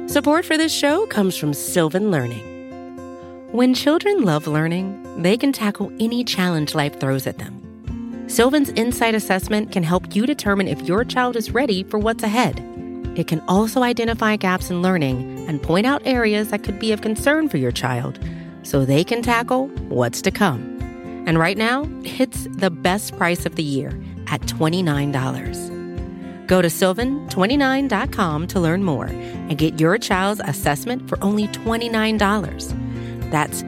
Support for this show comes from Sylvan Learning. When children love learning, they can tackle any challenge life throws at them. Sylvan's Insight Assessment can help you determine if your child is ready for what's ahead. It can also identify gaps in learning and point out areas that could be of concern for your child so they can tackle what's to come. And right now, it's the best price of the year at $29. Go to sylvan29.com to learn more and get your child's assessment for only $29. That's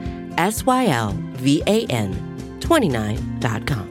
SYLVAN29.com.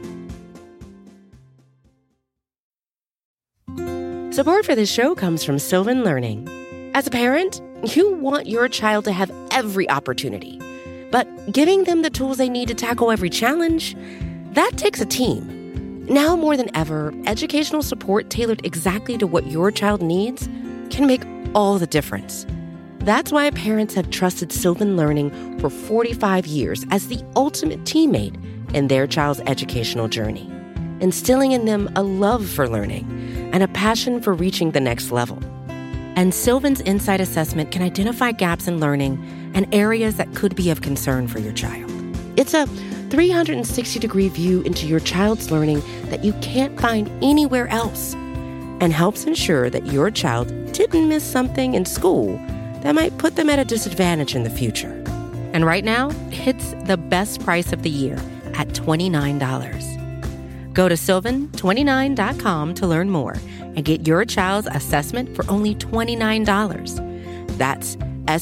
Support for this show comes from Sylvan Learning. As a parent, you want your child to have every opportunity, but giving them the tools they need to tackle every challenge, that takes a team. Now more than ever, educational support tailored exactly to what your child needs can make all the difference. That's why parents have trusted Sylvan Learning for 45 years as the ultimate teammate in their child's educational journey, instilling in them a love for learning and a passion for reaching the next level. And Sylvan's Insight Assessment can identify gaps in learning and areas that could be of concern for your child. It's a 360-degree view into your child's learning that you can't find anywhere else, and helps ensure that your child didn't miss something in school that might put them at a disadvantage in the future. And right now, it's the best price of the year at $29. Go to sylvan29.com to learn more and get your child's assessment for only $29. That's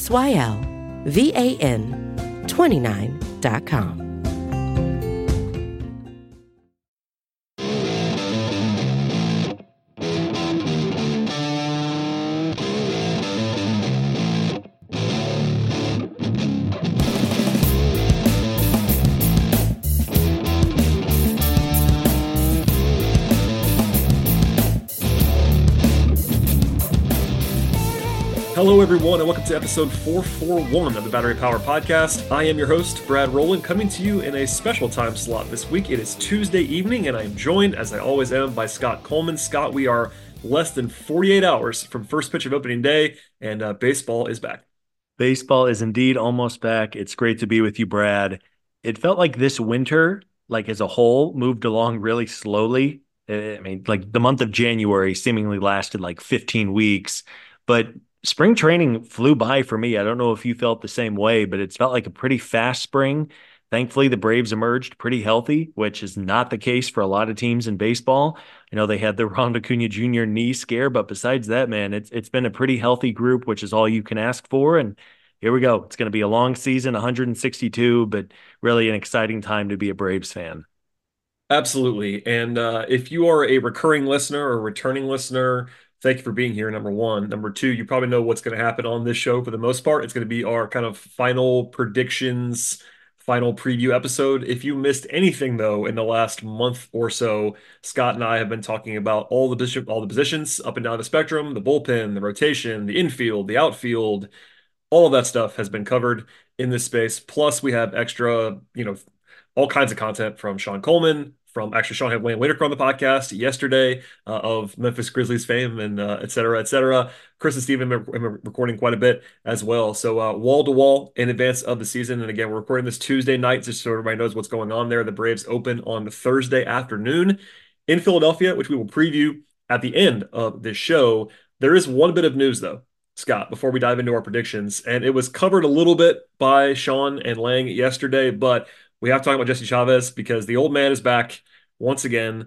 SYLVAN29.com. Hello, everyone, and welcome to episode 441 of the Battery Power Podcast. I am your host, Brad Rowland, coming to you in a special time slot this week. It is Tuesday evening, and I am joined, as I always am, by Scott Coleman. Scott, we are less than 48 hours from first pitch of opening day, and baseball is back. Baseball is indeed almost back. It's great to be with you, Brad. It felt like this winter, like as a whole, moved along really slowly. I mean, like the month of January seemingly lasted like 15 weeks, but spring training flew by for me. I don't know if you felt the same way, but it's felt like a pretty fast spring. Thankfully, the Braves emerged pretty healthy, which is not the case for a lot of teams in baseball. I know they had the Ronald Acuna Jr. knee scare, but besides that, man, it's been a pretty healthy group, which is all you can ask for. And here we go. It's going to be a long season, 162, but really an exciting time to be a Braves fan. Absolutely. And if you are a recurring listener or returning listener, thank you for being here, number one. Number two, you probably know what's going to happen on this show for the most part. It's going to be our kind of final predictions, final preview episode. If you missed anything, though, in the last month or so, Scott and I have been talking about all the positions up and down the spectrum, the bullpen, the rotation, the infield, the outfield. All of that stuff has been covered in this space. Plus, we have extra, all kinds of content from Sean Coleman, from actually Sean had Wayne Whitaker on the podcast yesterday of Memphis Grizzlies fame and et cetera, et cetera. Chris and Steven have been recording quite a bit as well. So wall to wall in advance of the season. And again, we're recording this Tuesday night just so everybody knows what's going on there. The Braves open on the Thursday afternoon in Philadelphia, which we will preview at the end of this show. There is one bit of news, though, Scott, before we dive into our predictions. And it was covered a little bit by Sean and Lang yesterday, but we have to talk about Jesse Chavez because the old man is back once again.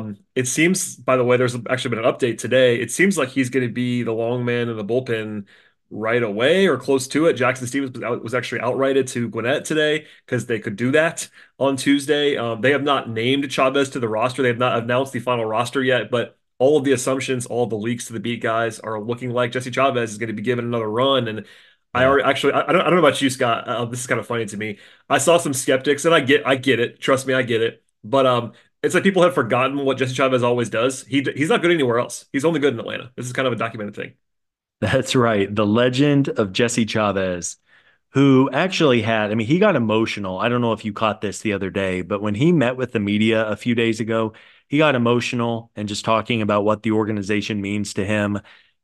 It seems, by the way, there's actually been an update today. It seems like he's going to be the long man in the bullpen right away or close to it. Jackson Stevens was actually outrighted to Gwinnett today because they could do that on Tuesday. They have not named Chavez to the roster. They have not announced the final roster yet, but all of the assumptions, all of the leaks to the beat guys are looking like Jesse Chavez is going to be given another run. And I don't know about you, Scott. This is kind of funny to me. I saw some skeptics, and I get it. Trust me, I get it. But it's like people have forgotten what Jesse Chavez always does. He's not good anywhere else. He's only good in Atlanta. This is kind of a documented thing. That's right. The legend of Jesse Chavez, who actually he got emotional. I don't know if you caught this the other day, but when he met with the media a few days ago, he got emotional and just talking about what the organization means to him.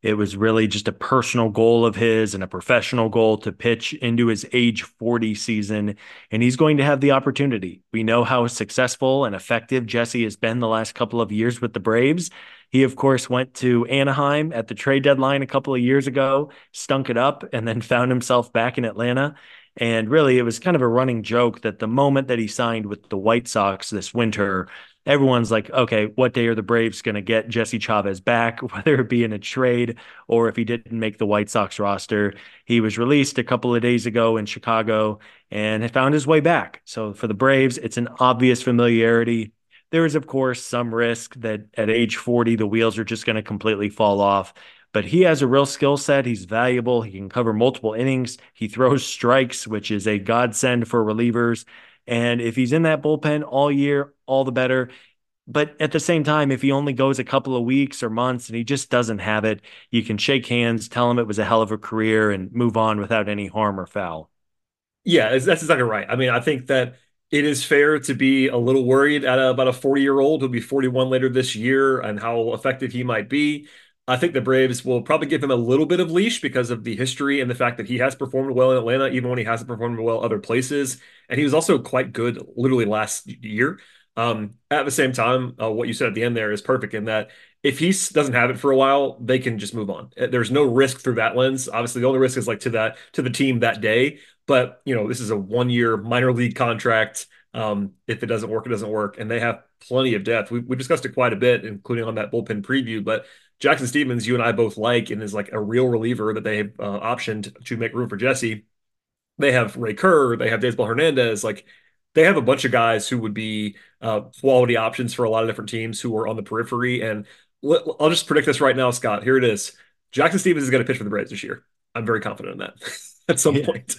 It was really just a personal goal of his and a professional goal to pitch into his age 40 season, and he's going to have the opportunity. We know how successful and effective Jesse has been the last couple of years with the Braves. He, of course, went to Anaheim at the trade deadline a couple of years ago, stunk it up, and then found himself back in Atlanta. And really, it was kind of a running joke that the moment that he signed with the White Sox this winter, everyone's like, okay, what day are the Braves going to get Jesse Chavez back, whether it be in a trade or if he didn't make the White Sox roster? He was released a couple of days ago in Chicago and had found his way back. So for the Braves, it's an obvious familiarity. There is, of course, some risk that at age 40, the wheels are just going to completely fall off. But he has a real skill set. He's valuable. He can cover multiple innings. He throws strikes, which is a godsend for relievers. And if he's in that bullpen all year, all the better. But at the same time, if he only goes a couple of weeks or months and he just doesn't have it, you can shake hands, tell him it was a hell of a career, and move on without any harm or foul. Yeah, that's exactly right. I mean, I think that it is fair to be a little worried at about a 40-year-old who'll be 41 later this year and how effective he might be. I think the Braves will probably give him a little bit of leash because of the history and the fact that he has performed well in Atlanta, even when he hasn't performed well other places. And he was also quite good literally last year. At the same time, what you said at the end there is perfect in that if he doesn't have it for a while, they can just move on. There's no risk through that lens. Obviously, the only risk is like to the team that day. But this is a 1 year minor league contract. If it doesn't work, it doesn't work, and they have plenty of depth. We discussed it quite a bit, including on that bullpen preview. But Jackson Stevens, you and I both like, and is like a real reliever that they have optioned to make room for Jesse. They have Ray Kerr, they have Daysbel Hernandez. Like they have a bunch of guys who would be quality options for a lot of different teams who are on the periphery. And I'll just predict this right now, Scott. Here it is. Jackson Stevens is going to pitch for the Braves this year. I'm very confident in that at some Yeah. point.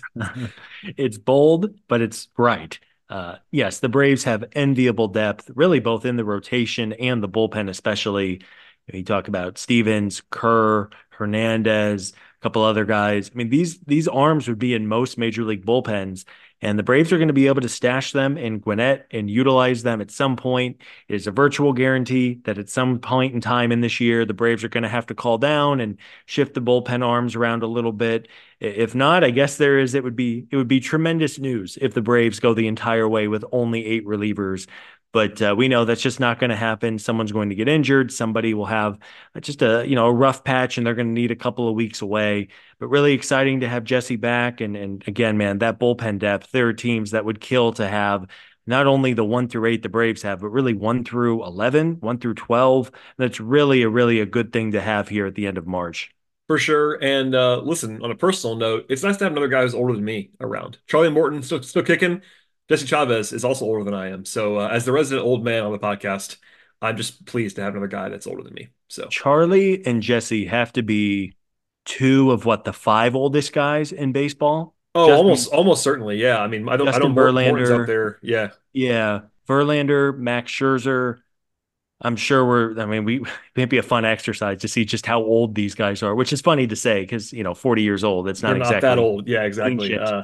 It's bold, but it's right. Yes, the Braves have enviable depth, really both in the rotation and the bullpen, especially. You talk about Stevens, Kerr, Hernandez, a couple other guys. I mean, these arms would be in most major league bullpens, and the Braves are going to be able to stash them in Gwinnett and utilize them at some point. It is a virtual guarantee that at some point in time in this year, the Braves are going to have to call down and shift the bullpen arms around a little bit. If not, I guess it would be tremendous news if the Braves go the entire way with only 8 relievers. But we know that's just not going to happen. Someone's going to get injured. Somebody will have just a rough patch, and they're going to need a couple of weeks away. But really exciting to have Jesse back. And again, man, that bullpen depth. There are teams that would kill to have not only the 1 through 8 the Braves have, but really 1 through 11, 1 through 12. That's really a good thing to have here at the end of March. For sure. And listen, on a personal note, it's nice to have another guy who's older than me around. Charlie Morton still kicking. Jesse Chavez is also older than I am. So as the resident old man on the podcast, I'm just pleased to have another guy that's older than me. So Charlie and Jesse have to be two of what the 5 oldest guys in baseball. oh, Justin almost certainly, yeah. I mean, I know Justin Morton's up Verlander, there. Yeah, yeah, Verlander, Max Scherzer. I'm sure I mean, it'd be a fun exercise to see just how old these guys are, which is funny to say because, 40 years old, it's they're not not that exactly old. Yeah, exactly. ancient.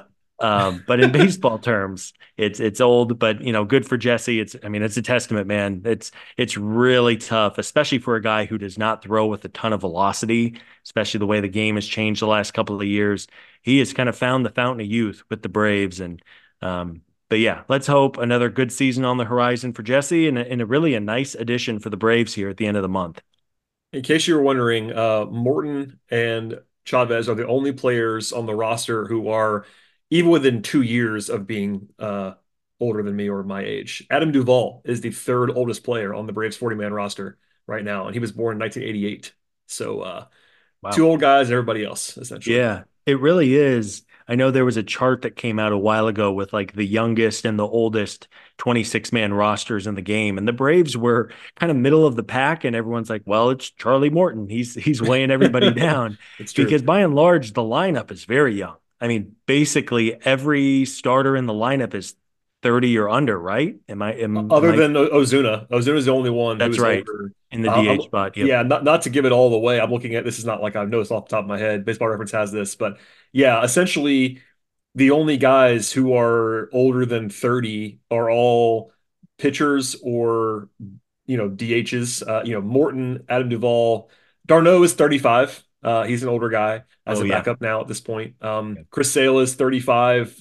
But in baseball terms, it's old, but good for Jesse. I mean, it's a testament, man. It's really tough, especially for a guy who does not throw with a ton of velocity, especially the way the game has changed the last couple of years. He has kind of found the fountain of youth with the Braves, and but yeah, let's hope another good season on the horizon for Jesse, and a really a nice addition for the Braves here at the end of the month. In case you were wondering, Morton and Chavez are the only players on the roster who are even within 2 years of being older than me or my age. Adam Duvall is the third oldest player on the Braves 40-man roster right now, and he was born in 1988. So two Wow. old guys and everybody else, essentially. Yeah, it really is. I know there was a chart that came out a while ago with like the youngest and the oldest 26-man rosters in the game, and the Braves were kind of middle of the pack, and everyone's like, "Well, it's Charlie Morton. He's weighing everybody down," It's true. because by and large the lineup is very young. I mean, basically every starter in the lineup is 30 or under, right? Am Other I than Ozuna, Ozuna's the only one That's who's right. older. In the DH I'm, spot. Yep. yeah, not to give it all away. I'm looking at this is not like I've noticed off the top of my head. Baseball Reference has this, but yeah, essentially the only guys who are older than 30 are all pitchers or DHs. Morton, Adam Duvall, Darno is 35. He's an older guy as Oh a yeah. backup now at this point. Yeah. Chris Sale is 35,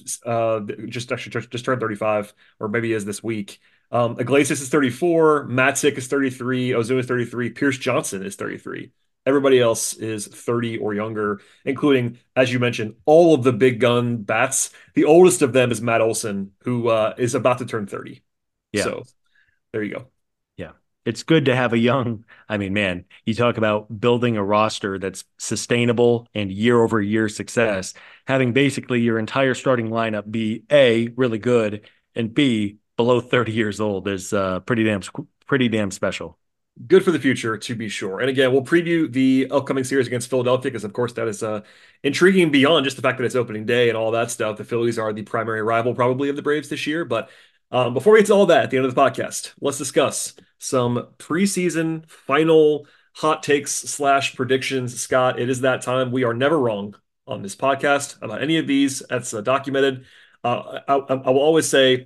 just turned 35, or maybe he is this week. Iglesias is 34, Matsick is 33, Ozuna is 33, Pierce Johnson is 33. Everybody else is 30 or younger, including, as you mentioned, all of the big gun bats. The oldest of them is Matt Olson, who is about to turn 30. Yeah. So there you go. Yeah. It's good to have a young, I mean, man, you talk about building a roster that's sustainable and year over year success. Having basically your entire starting lineup be A, really good, and B, below 30 years old is pretty damn special. Good for the future, to be sure. And again, we'll preview the upcoming series against Philadelphia because, of course, that is intriguing beyond just the fact that it's opening day and all that stuff. The Phillies are the primary rival, probably, of the Braves this year. But before we get to all that at the end of the podcast, let's discuss some preseason final hot takes slash predictions. Scott, it is that time. We are never wrong on this podcast about any of these. That's documented. I will always say,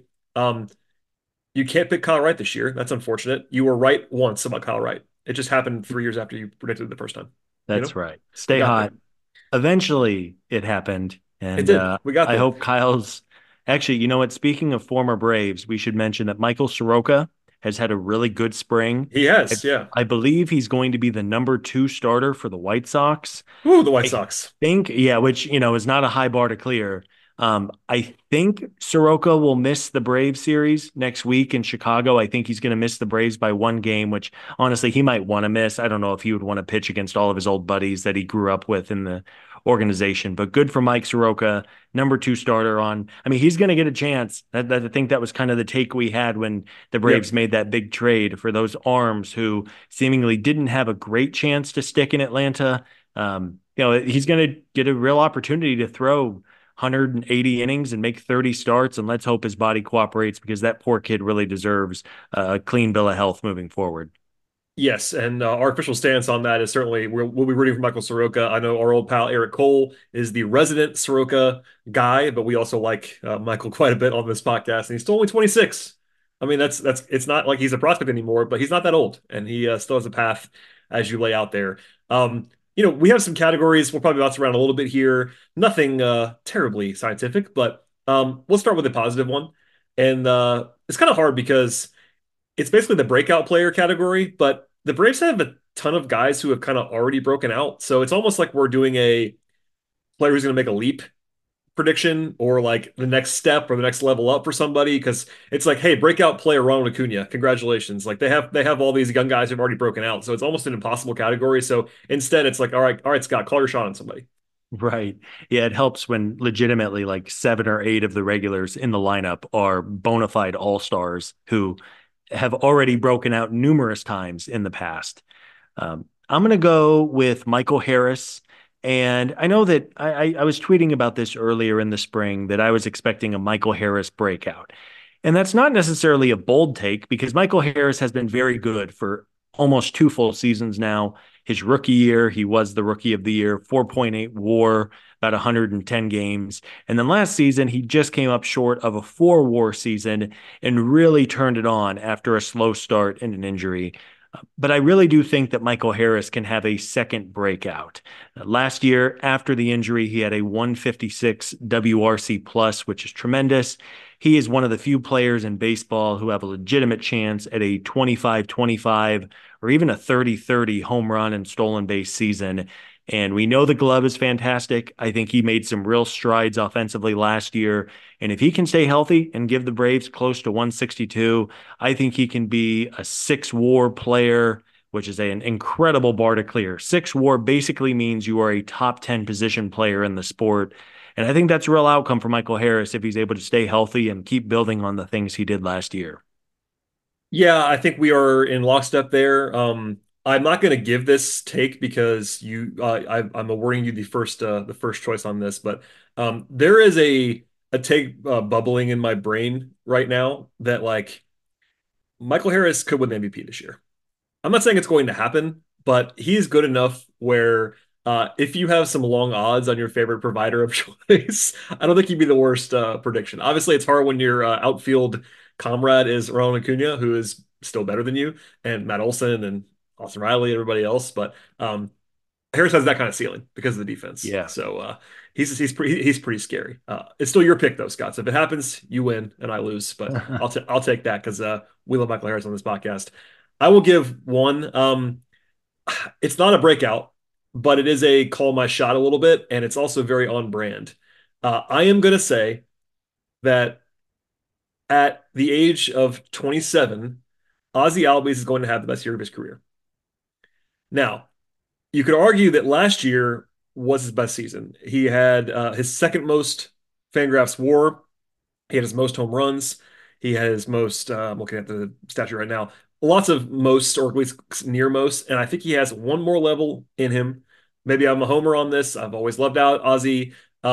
you can't pick Kyle Wright this year. That's unfortunate. You were right once about Kyle Wright. It just happened 3 years after you predicted it the first time. You know, That's right. we Stay got there. hot. Eventually it happened. It And did. We got I there. hope Kyle's actually, you know what? Speaking of former Braves, we should mention that Michael Soroka has had a really good spring. He I, has. Yeah. I believe he's going to be the number two starter for the White Sox. Ooh, the White I Sox. think, yeah, which, is not a high bar to clear. I think Soroka will miss the Braves series next week in Chicago. I think he's going to miss the Braves by one game, which honestly he might want to miss. I don't know if he would want to pitch against all of his old buddies that he grew up with in the organization, but good for Mike Soroka, number two starter on. I mean, he's going to get a chance. I think that was kind of the take we had when the Braves Yep. made that big trade for those arms who seemingly didn't have a great chance to stick in Atlanta. He's going to get a real opportunity to throw 180 innings and make 30 starts, and let's hope his body cooperates because that poor kid really deserves a clean bill of health moving forward. Yes, and our official stance on that is certainly we'll be rooting for Michael Soroka. I know our old pal Eric Cole is the resident Soroka guy, but we also like Michael quite a bit on this podcast, and he's still only 26. I mean, that's it's not like he's a prospect anymore, but he's not that old, and he still has a path as you lay out there. We have some categories. We'll probably bounce around a little bit here. Nothing terribly scientific, but we'll start with a positive one, and it's kind of hard because it's basically the breakout player category, but the Braves have a ton of guys who have kind of already broken out. So it's almost like we're doing a player who's going to make a leap prediction or like the next step or the next level up for somebody because it's like, hey, breakout player Ronald Acuna, congratulations. Like they have all these young guys who've already broken out. So it's almost an impossible category. So instead it's like, all right, Scott, call your shot on somebody. Right. Yeah, it helps when legitimately like seven or eight of the regulars in the lineup are bona fide all-stars who have already broken out numerous times in the past. I'm going to go with Michael Harris. And I know that I was tweeting about this earlier in the spring that I was expecting a Michael Harris breakout. And that's not necessarily a bold take because Michael Harris has been very good for almost two full seasons now. His rookie year, he was the rookie of the year, 4.8 WAR, about 110 games. And then last season, he just came up short of a 4 WAR season and really turned it on after a slow start and an injury. But I really do think that Michael Harris can have a second breakout. Last year, after the injury, he had a 156 WRC plus, which is tremendous. He is one of the few players in baseball who have a legitimate chance at a 25-25 or even a 30-30 home run and stolen base season. And we know the glove is fantastic. I think he made some real strides offensively last year. And if he can stay healthy and give the Braves close to 162, I think he can be a 6 WAR player, which is an incredible bar to clear. 6 WAR basically means you are a top 10 position player in the sport. And I think that's a real outcome for Michael Harris if he's able to stay healthy and keep building on the things he did last year. Yeah, I think we are in lockstep there. I'm not going to give this take because I'm awarding you the first choice on this, but there is a take bubbling in my brain right now that like Michael Harris could win the MVP this year. I'm not saying it's going to happen, but he's good enough where if you have some long odds on your favorite provider of choice, I don't think he'd be the worst prediction. Obviously, it's hard when your outfield comrade is Ronald Acuna, who is still better than you, and Matt Olson and Austin Riley, everybody else. But Harris has that kind of ceiling because of the defense. Yeah. So he's pretty scary. It's still your pick though, Scott. So if it happens, you win and I lose, but I'll take that because we love Michael Harris on this podcast. I will give one. It's not a breakout, but it is a call my shot a little bit, and it's also very on brand. I am going to say that at the age of 27, Ozzy Albies is going to have the best year of his career. Now, you could argue that last year was his best season. He had his second most Fangraphs WAR. He had his most home runs. He had his most, I'm looking at the statue right now, lots of most, or at least near most. And I think he has one more level in him. Maybe I'm a homer on this. I've always loved out Ozzy.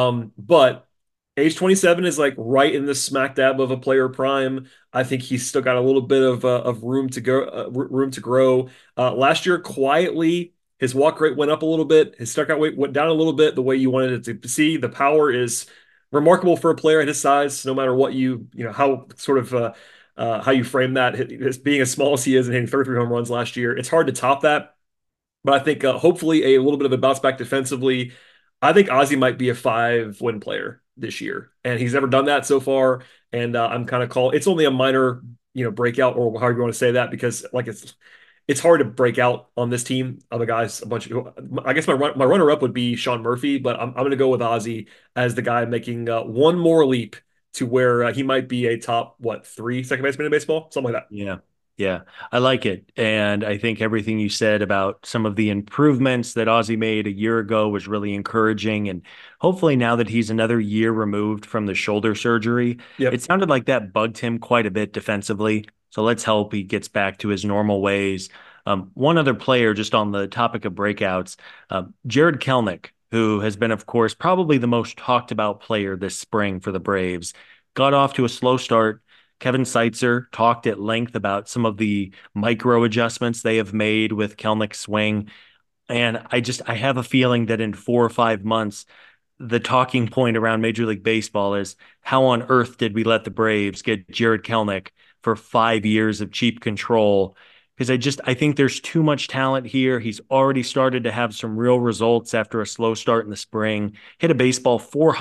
But age 27 is like right in the smack dab of a player prime. I think he's still got a little bit of room to go, room to grow. Last year, quietly, his walk rate went up a little bit. His strikeout rate went down a little bit. The way you wanted it to see, the power is remarkable for a player at his size, no matter what how sort of how you frame that. Being as small as he is and hitting 33 home runs last year, it's hard to top that. But I think hopefully a little bit of a bounce back defensively. I think Ozzy might be a 5-win player this year, and he's never done that so far. And I'm kind of it's only a minor, breakout, or however you want to say that, because like it's hard to break out on this team of a guys, a bunch of, I guess my runner up would be Sean Murphy, but I'm going to go with Ozzy as the guy making one more leap to where he might be a top, what, 3 second baseman in baseball, something like that. Yeah. Yeah, I like it. And I think everything you said about some of the improvements that Ozzy made a year ago was really encouraging. And hopefully now that he's another year removed from the shoulder surgery, Yep. it sounded like that bugged him quite a bit defensively. So let's hope he gets back to his normal ways. One other player, just on the topic of breakouts, Jared Kelnick, who has been, of course, probably the most talked about player this spring for the Braves, got off to a slow start. Kevin Seitzer talked at length about some of the micro adjustments they have made with Kelnick's swing. And I have a feeling that in 4 or 5 months, the talking point around Major League Baseball is how on earth did we let the Braves get Jared Kelnick for 5 years of cheap control? Because I think there's too much talent here. He's already started to have some real results after a slow start in the spring. Hit a baseball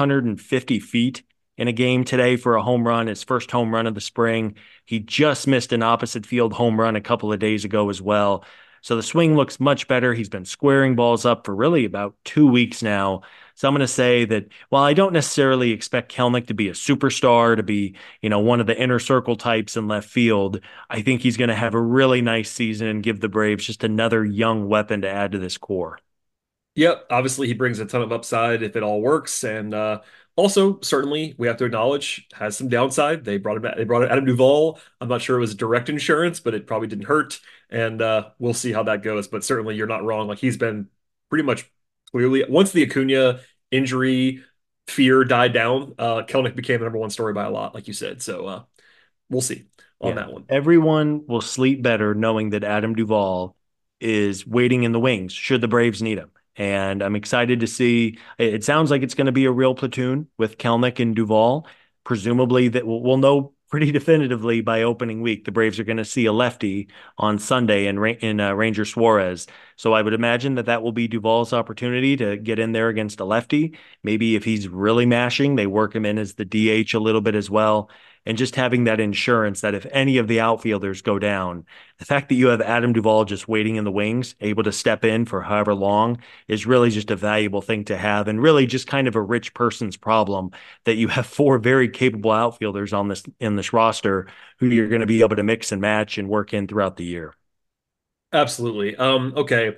450 feet in a game today for a home run, his first home run of the spring. He just missed an opposite field home run a couple of days ago as well. So the swing looks much better. He's been squaring balls up for really about 2 weeks now. So I'm going to say that while I don't necessarily expect Kelnick to be a superstar, to be, one of the inner circle types in left field, I think he's going to have a really nice season and give the Braves just another young weapon to add to this core. Yep. Obviously, he brings a ton of upside if it all works. And also, certainly, we have to acknowledge has some downside. They brought him back. They brought Adam Duvall. I'm not sure it was direct insurance, but it probably didn't hurt. And we'll see how that goes. But certainly, you're not wrong. Like he's been pretty much clearly once the Acuna injury fear died down, Kelnick became the number one story by a lot, like you said. So we'll see on Yeah. that one. Everyone will sleep better knowing that Adam Duvall is waiting in the wings should the Braves need him. And I'm excited to see. It sounds like it's going to be a real platoon with Kelnick and Duvall. Presumably, that we'll know pretty definitively by opening week. The Braves are going to see a lefty on Sunday in Ranger Suarez. So I would imagine that will be Duvall's opportunity to get in there against a lefty. Maybe if he's really mashing, they work him in as the DH a little bit as well. And just having that insurance that if any of the outfielders go down, the fact that you have Adam Duvall just waiting in the wings, able to step in for however long, is really just a valuable thing to have, and really just kind of a rich person's problem that you have 4 very capable outfielders in this roster who you're going to be able to mix and match and work in throughout the year. Absolutely. Okay.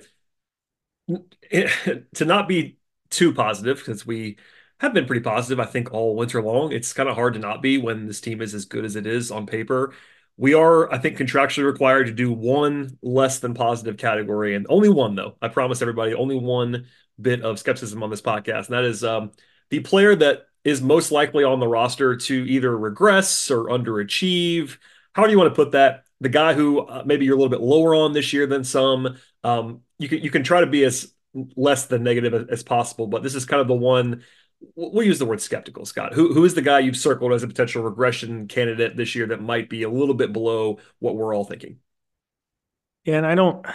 To not be too positive, because we have been pretty positive, I think, all winter long. It's kind of hard to not be when this team is as good as it is on paper. We are, I think, contractually required to do one less than positive category, and only one, though. I promise everybody, only one bit of skepticism on this podcast, and that is the player that is most likely on the roster to either regress or underachieve. How do you want to put that? The guy who maybe you're a little bit lower on this year than some. You can try to be as less than negative as possible, but this is kind of the one. We'll use the word skeptical, Scott. Who is the guy you've circled as a potential regression candidate this year that might be a little bit below what we're all thinking? Yeah, and I don't,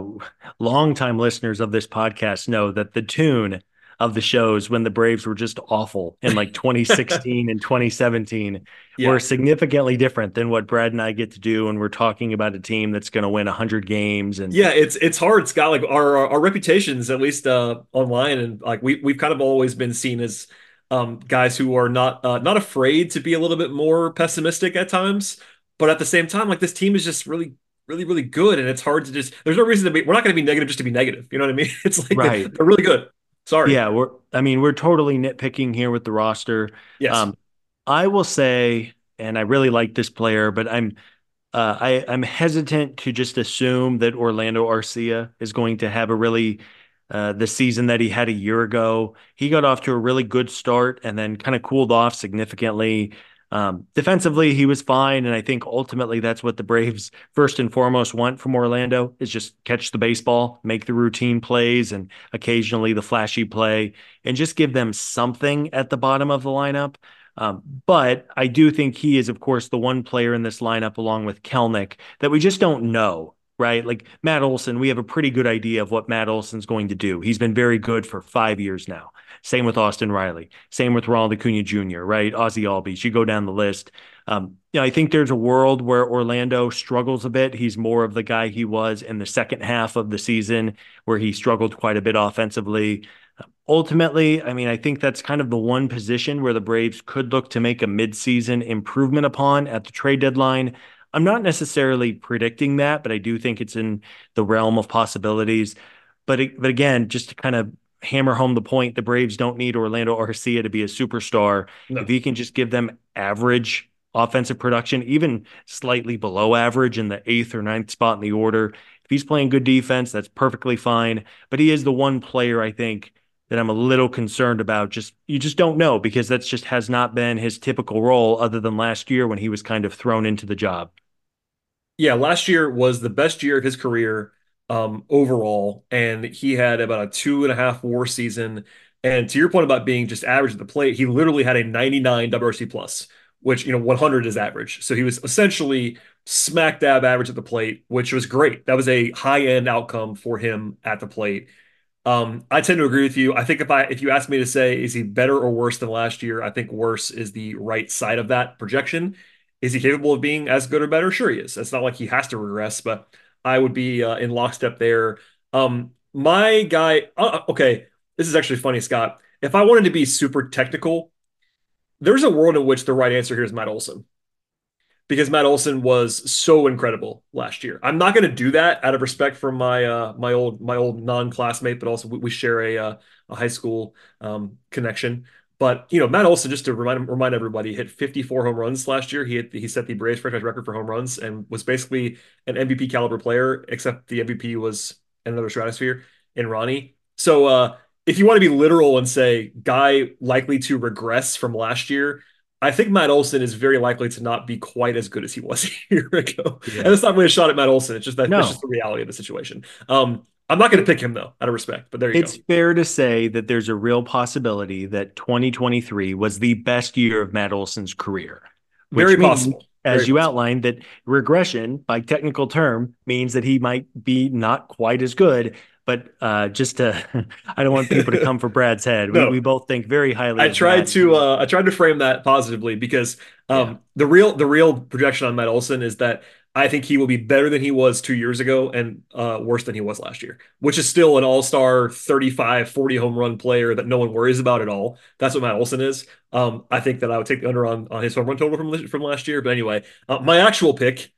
longtime listeners of this podcast know that the tune of the shows when the Braves were just awful in like 2016 and 2017 were Yeah. significantly different than what Brad and I get to do when we're talking about a team that's going to win 100 games. And Yeah, it's hard, Scott. Like our reputations, at least online, and like we've kind of always been seen as guys who are not afraid to be a little bit more pessimistic at times, but at the same time, like this team is just really good, and it's hard to just. There's no reason to be. We're not going to be negative just to be negative. You know what I mean? It's like right. they're really good. Sorry. Yeah, we're totally nitpicking here with the roster. Yes. I will say, and I really like this player, but I'm hesitant to just assume that Orlando Arcia is going to have a really the season that he had a year ago. He got off to a really good start and then kind of cooled off significantly. Defensively, he was fine, and I think ultimately that's what the Braves first and foremost want from Orlando is just catch the baseball, make the routine plays, and occasionally the flashy play, and just give them something at the bottom of the lineup. But I do think he is, of course, the one player in this lineup, along with Kelnick, that we just don't know, right? Like Matt Olson, we have a pretty good idea of what Matt Olson's going to do. He's been very good for 5 years now. Same with Austin Riley. Same with Ronald Acuna Jr., right? Ozzie Albies. You go down the list. I think there's a world where Orlando struggles a bit. He's more of the guy he was in the second half of the season, where he struggled quite a bit offensively. Ultimately, I mean, I think that's kind of the one position where the Braves could look to make a midseason improvement upon at the trade deadline. I'm not necessarily predicting that, but I do think it's in the realm of possibilities. But again, just to kind of hammer home the point, the Braves don't need Orlando Arcia to be a superstar. If No. he can just give them average offensive production, even slightly below average in the eighth or ninth spot in the order, if he's playing good defense, that's perfectly fine. But he is the one player I think that I'm a little concerned about. Just you just don't know because that's just has not been his typical role other than last year when he was kind of thrown into the job. Yeah, last year was the best year of his career overall, and he had about a 2.5 WAR season. And to your point about being just average at the plate, he literally had a 99 WRC plus, which 100 is average. So he was essentially smack dab average at the plate, which was great. That was a high end outcome for him at the plate. I tend to agree with you. I think if you ask me to say, is he better or worse than last year? I think worse is the right side of that projection. Is he capable of being as good or better? Sure, he is. It's not like he has to regress, but I would be in lockstep there. My guy, okay, this is actually funny, Scott. If I wanted to be super technical, there's a world in which the right answer here is Matt Olson because Matt Olson was so incredible last year. I'm not going to do that out of respect for my old non-classmate, but also we share a high school connection. But Matt Olson, just to remind everybody, hit 54 home runs last year. He set the Braves franchise record for home runs and was basically an MVP caliber player, except the MVP was in another stratosphere in Ronnie. So if you want to be literal and say guy likely to regress from last year, I think Matt Olson is very likely to not be quite as good as he was a year ago. And Yeah. it's not really a shot at Matt Olson. It's just that's just No, the reality of the situation. I'm not going to pick him though, out of respect, but there you it's go. fair to say that there's a real possibility that 2023 was the best year of Matt Olson's career, which Very means, possible. Very as you possible. outlined, that regression by technical term means that he might be not quite as good. But just to, I don't want people to come for Brad's head. We No, both think very highly I of tried Matt. to uh, I tried to frame that positively because Yeah. the real projection on Matt Olson is that I think he will be better than he was 2 years ago and worse than he was last year, which is still an all-star 35, 40 home run player that no one worries about at all. That's what Matt Olson is. I think that I would take the under on his home run total from last year. But anyway, my actual pick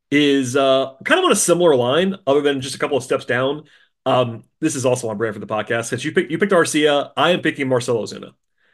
is kind of on a similar line, other than just a couple of steps down. This is also on brand for the podcast. Since you picked Arcia, I am picking Marcelo Ozuna.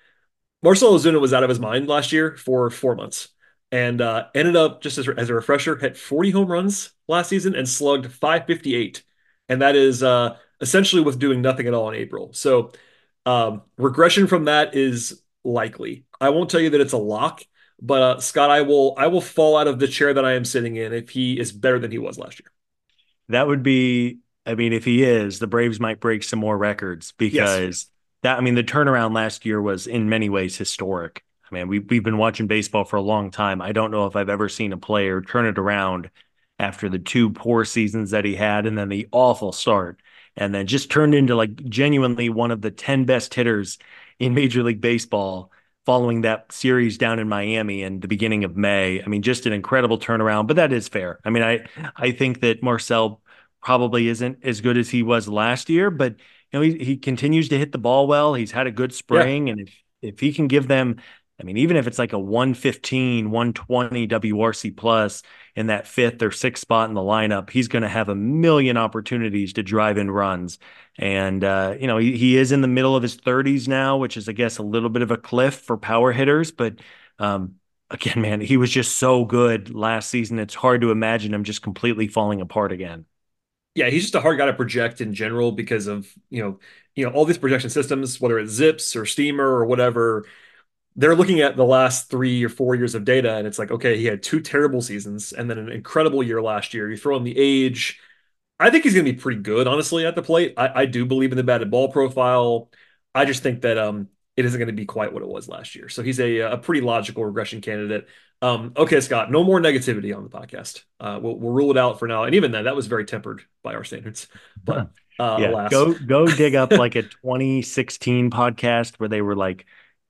Marcelo Ozuna was out of his mind last year for 4 months and ended up, just as a refresher, hit 40 home runs last season and slugged 558. And that is essentially with doing nothing at all in April. So regression from that is likely. I won't tell you that it's a lock, but Scott, I will fall out of the chair that I am sitting in if he is better than he was last year. That would be, I mean, if he is, the Braves might break some more records Yes. because I mean, the turnaround last year was in many ways historic. I mean, we've been watching baseball for a long time. I don't know if I've ever seen a player turn it around after the two poor seasons that he had and then the awful start, and then just turned into like genuinely one of the 10 best hitters in Major League Baseball following that series down in Miami in the beginning of May. I mean, just an incredible turnaround, but that is fair. I mean, I think that Marcel probably isn't as good as he was last year, but he continues to hit the ball well. He's had a good Yeah. spring, and if he can give them, I mean, even if it's like a 115, 120 WRC plus in that fifth or sixth spot in the lineup, he's going to have a million opportunities to drive in runs. And he is in the middle of his 30s now, which is, I guess, a little bit of a cliff for power hitters. But again, man, he was just so good last season. It's hard to imagine him just completely falling apart again. Yeah, he's just a hard guy to project in general because of, all these projection systems, whether it's Zips or Steamer or whatever, they're looking at the last 3 or 4 years of data, and it's like, okay, he had two terrible seasons and then an incredible year last year. You throw in the age, I think he's going to be pretty good, honestly, at the plate. I do believe in the batted ball profile. I just think that it isn't going to be quite what it was last year. So he's a pretty logical regression candidate. Okay, Scott, no more negativity on the podcast. We'll rule it out for now. And even then, that was very tempered by our standards. But Yeah, alas. go dig up like a 2016 podcast where they were like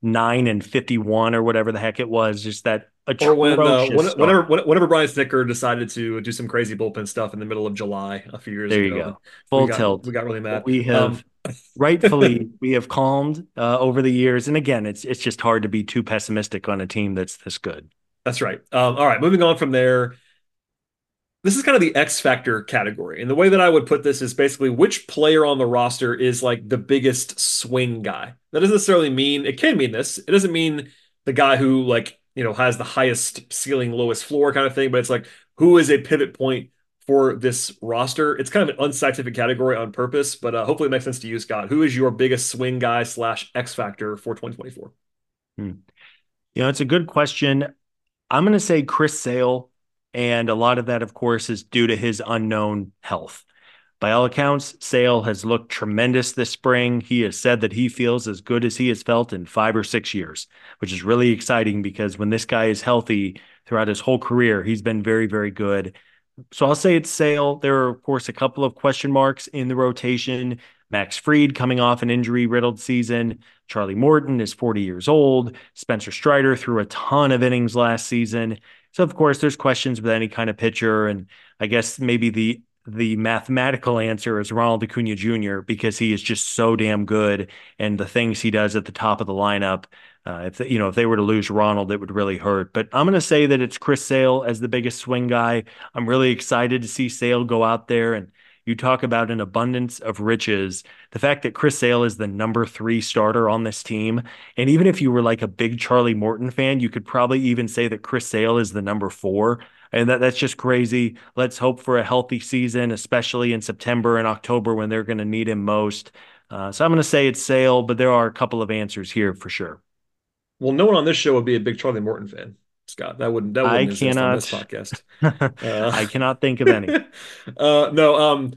9-51 or whatever the heck it was. Just that Or atrocious start. whenever Brian Snitker decided to do some crazy bullpen stuff in the middle of July a few years There you ago, and go. Full tilt. we got really mad. We have rightfully we have calmed over the years, and again, it's just hard to be too pessimistic on a team that's this good. That's right. All right, moving on from there. This is kind of the X factor category. And the way that I would put this is basically which player on the roster is like the biggest swing guy. That doesn't necessarily mean, it can mean this. It doesn't mean the guy who like, has the highest ceiling, lowest floor kind of thing, but it's like who is a pivot point for this roster. It's kind of an unscientific category on purpose, but hopefully it makes sense to you, Scott. Who is your biggest swing guy slash X factor for 2024? Hmm. It's a good question. I'm going to say Chris Sale, and a lot of that, of course, is due to his unknown health. By all accounts, Sale has looked tremendous this spring. He has said that he feels as good as he has felt in 5 or 6 years, which is really exciting because when this guy is healthy throughout his whole career, he's been very, very good. So I'll say it's Sale. There are, of course, a couple of question marks in the rotation. Max Fried coming off an injury-riddled season. Charlie Morton is 40 years old. Spencer Strider threw a ton of innings last season. So, of course, there's questions with any kind of pitcher. And I guess maybe the mathematical answer is Ronald Acuna Jr. because he is just so damn good. And the things he does at the top of the lineup, if they were to lose Ronald, it would really hurt. But I'm going to say that it's Chris Sale as the biggest swing guy. I'm really excited to see Sale go out there, and you talk about an abundance of riches. The fact that Chris Sale is the number 3 starter on this team, and even if you were like a big Charlie Morton fan, you could probably even say that Chris Sale is the number 4. And that's just crazy. Let's hope for a healthy season, especially in September and October when they're going to need him most. So I'm going to say it's Sale, but there are a couple of answers here for sure. Well, no one on this show would be a big Charlie Morton fan, Scott. That wouldn't I exist on this cannot, podcast. I cannot think of any. No,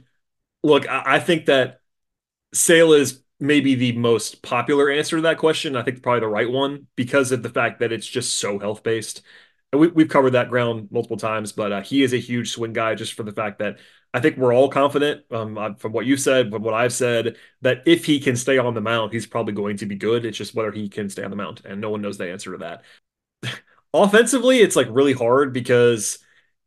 look, I think that Sale is maybe the most popular answer to that question. I think probably the right one because of the fact that it's just so health based. And we've covered that ground multiple times, but he is a huge swing guy just for the fact that I think we're all confident from what you said, from what I've said, that if he can stay on the mound, he's probably going to be good. It's just whether he can stay on the mound, and no one knows the answer to that. Offensively, it's like really hard because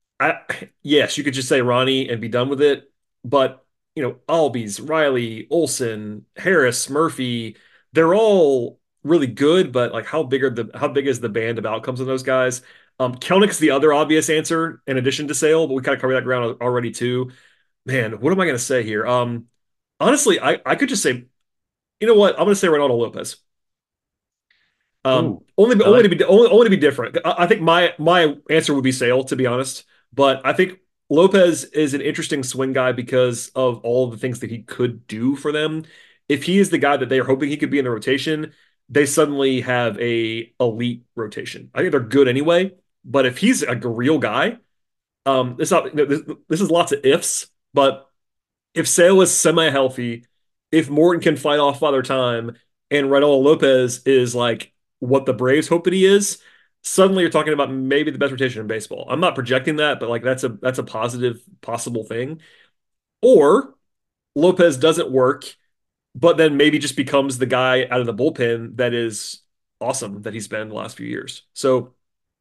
I yes, you could just say Ronnie and be done with it, but Albies, Riley, Olson, Harris, Murphy, they're all really good, but like how big is the band of outcomes of those guys? Kelnick's the other obvious answer in addition to Sale, but we kind of covered that ground already too. Man, what am I gonna say here? Honestly, I could just say, you know what? I'm gonna say Ronaldo Lopez. Ooh, Only I like. only to be different. I think my answer would be Sale, to be honest. But I think Lopez is an interesting swing guy because of all the things that he could do for them. If he is the guy that they are hoping he could be in the rotation, they suddenly have a elite rotation. I think they're good anyway. But if he's a real guy, it's not. This is lots of ifs. But if Sale is semi-healthy, if Morton can fight off Father Time, and Reynaldo Lopez is like what the Braves hope that he is, suddenly you're talking about maybe the best rotation in baseball. I'm not projecting that, but like that's a positive possible thing. Or Lopez doesn't work, but then maybe just becomes the guy out of the bullpen that is awesome that he's been the last few years. So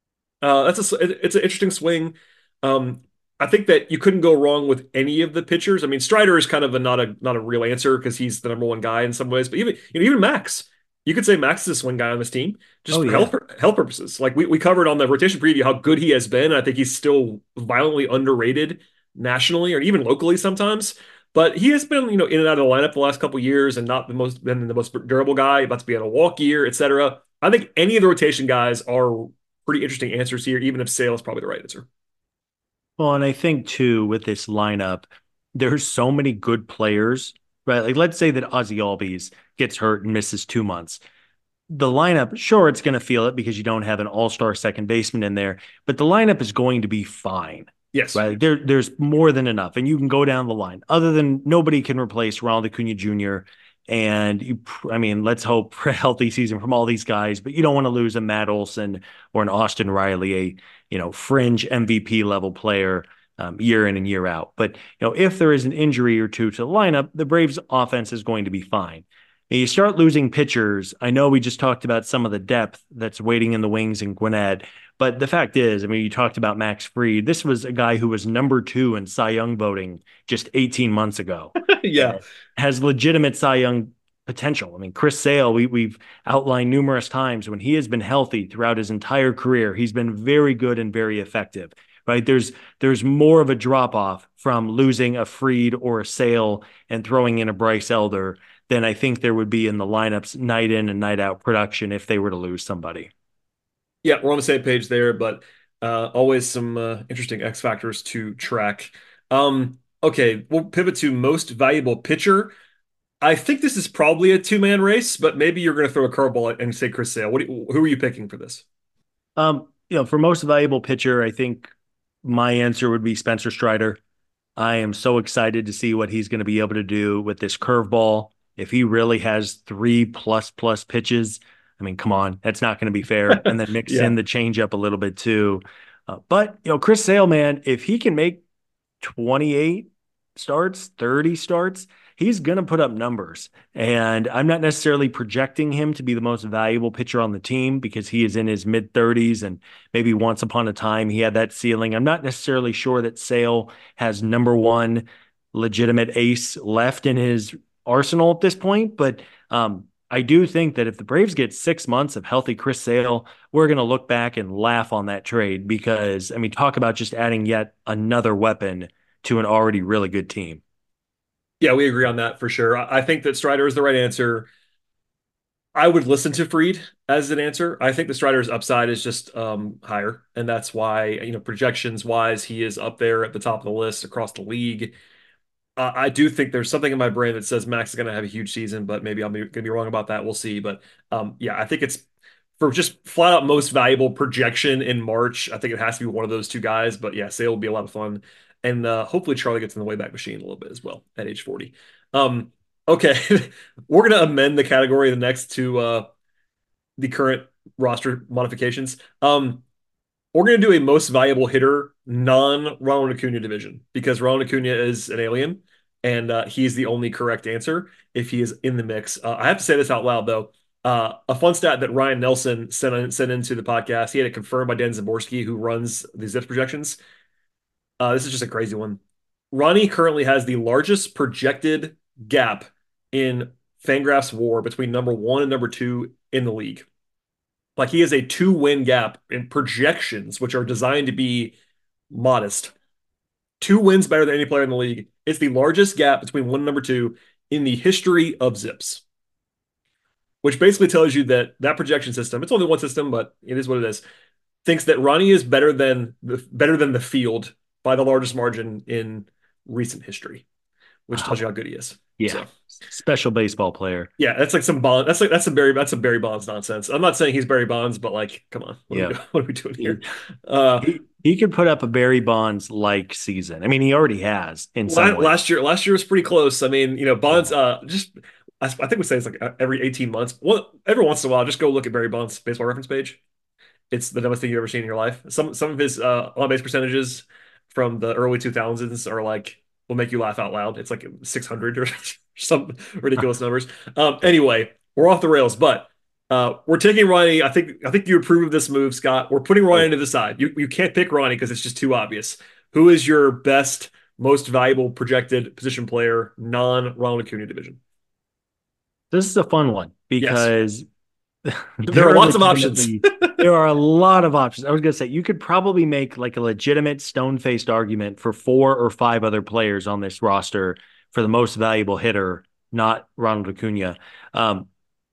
it's an interesting swing. Um, I think that you couldn't go wrong with any of the pitchers. I mean, Strider is kind of not a real answer because he's the number one guy in some ways. But even Max, you could say Max is a swing guy on this team just Oh for yeah. health purposes. Like we covered on the rotation preview how good he has been. I think he's still violently underrated nationally or even locally sometimes. But he has been, in and out of the lineup the last couple of years and not been the most durable guy, about to be on a walk year, etc. I think any of the rotation guys are pretty interesting answers here, even if Sale is probably the right answer. Well, and I think too with this lineup, there's so many good players, right? Like let's say that Ozzy Albies gets hurt and misses 2 months. The lineup, sure, it's going to feel it because you don't have an all-star second baseman in there, but the lineup is going to be fine, Yes. right? There's more than enough, and you can go down the line. Other than nobody can replace Ronald Acuna Jr. And I mean, let's hope for a healthy season from all these guys, but you don't want to lose a Matt Olson or an Austin Riley, fringe MVP level player year in and year out. But if there is an injury or two to the lineup, the Braves offense is going to be fine. And you start losing pitchers. I know we just talked about some of the depth that's waiting in the wings in Gwinnett, but the fact is, I mean, you talked about Max Fried. This was a guy who was number 2 in Cy Young voting just 18 months ago. Yeah. Has legitimate Cy Young potential. I mean, Chris Sale, we've outlined numerous times when he has been healthy throughout his entire career, he's been very good and very effective. Right? There's more of a drop off from losing a Fried or a Sale and throwing in a Bryce Elder than I think there would be in the lineups night in and night out production if they were to lose somebody. Yeah, we're on the same page there, but always some interesting X factors to track. Okay, we'll pivot to most valuable pitcher. I think this is probably a two-man race, but maybe you're going to throw a curveball and say Chris Sale. Who are you picking for this? For most valuable pitcher, I think my answer would be Spencer Strider. I am so excited to see what he's going to be able to do with this curveball. If he really has 3+ pitches, I mean, come on, that's not going to be fair. And then mix Yeah. in the changeup a little bit too. But Chris Sale, man, if he can make 28 starts, 30 starts, he's going to put up numbers. And I'm not necessarily projecting him to be the most valuable pitcher on the team because he is in his mid 30s and maybe once upon a time he had that ceiling. I'm not necessarily sure that Sale has number one legitimate ace left in his arsenal at this point, but I do think that if the Braves get 6 months of healthy Chris Sale, we're going to look back and laugh on that trade because, I mean, talk about just adding yet another weapon to an already really good team. Yeah, we agree on that for sure. I think that Strider is the right answer. I would listen to Fried as an answer. I think the Strider's upside is just higher, and that's why, projections wise, he is up there at the top of the list across the league. I do think there's something in my brain that says Max is going to have a huge season, but maybe I'm going to be wrong about that. We'll see. But yeah, I think it's for just flat out most valuable projection in March. I think it has to be one of those two guys. But yeah, Sale will be a lot of fun. And hopefully Charlie gets in the Wayback Machine a little bit as well at age 40. Um, okay, we're going to amend the category the next to the current roster modifications. We're going to do a most valuable hitter non-Ronald Acuna division because Ronald Acuna is an alien and he's the only correct answer if he is in the mix. I have to say this out loud though. A fun stat that Ryan Nelson sent into the podcast. He had it confirmed by Dan Zaborski, who runs the Zips projections. This is just a crazy one. Ronnie currently has the largest projected gap in Fangraphs WAR between number one and number two in the league. Like he has a 2-win gap in projections, which are designed to be modest. 2 wins better than any player in the league. It's the largest gap between one and number two in the history of Zips, which basically tells you that that projection system, it's only one system, but it is what it is, thinks that Ronnie is better than the field by the largest margin in recent history, which tells you how good he is. Yeah. So Special baseball player. yeah, that's like some Bond. That's some Barry Bonds nonsense. I'm not saying he's Barry Bonds, but like, come on, Yeah. what are we doing He, here? Uh, he could put up a Barry Bonds like season. I mean, he already has in some ways. last year was pretty close. I mean, Bonds. Just I think we say it's like every 18 months. Well, every once in a while, just go look at Barry Bonds' baseball reference page. it's the dumbest thing you've ever seen in your life. Some of his on base percentages from the early 2000s are like will make you laugh out loud. It's like 600 or some ridiculous numbers. Anyway, we're off the rails, but we're taking Ronnie. I think you approve of this move, Scott. We're putting Oh, Ronnie to the side. You can't pick Ronnie because it's just too obvious. Who is your best, most valuable projected position player, non-Ronald Acuna division? this is a fun one Yes, because there there are are lots of options. legitimately there are a lot of options. I was gonna say you could probably make like a legitimate stone-faced argument for four or five other players on this roster for the most valuable hitter, not Ronald Acuna. Um,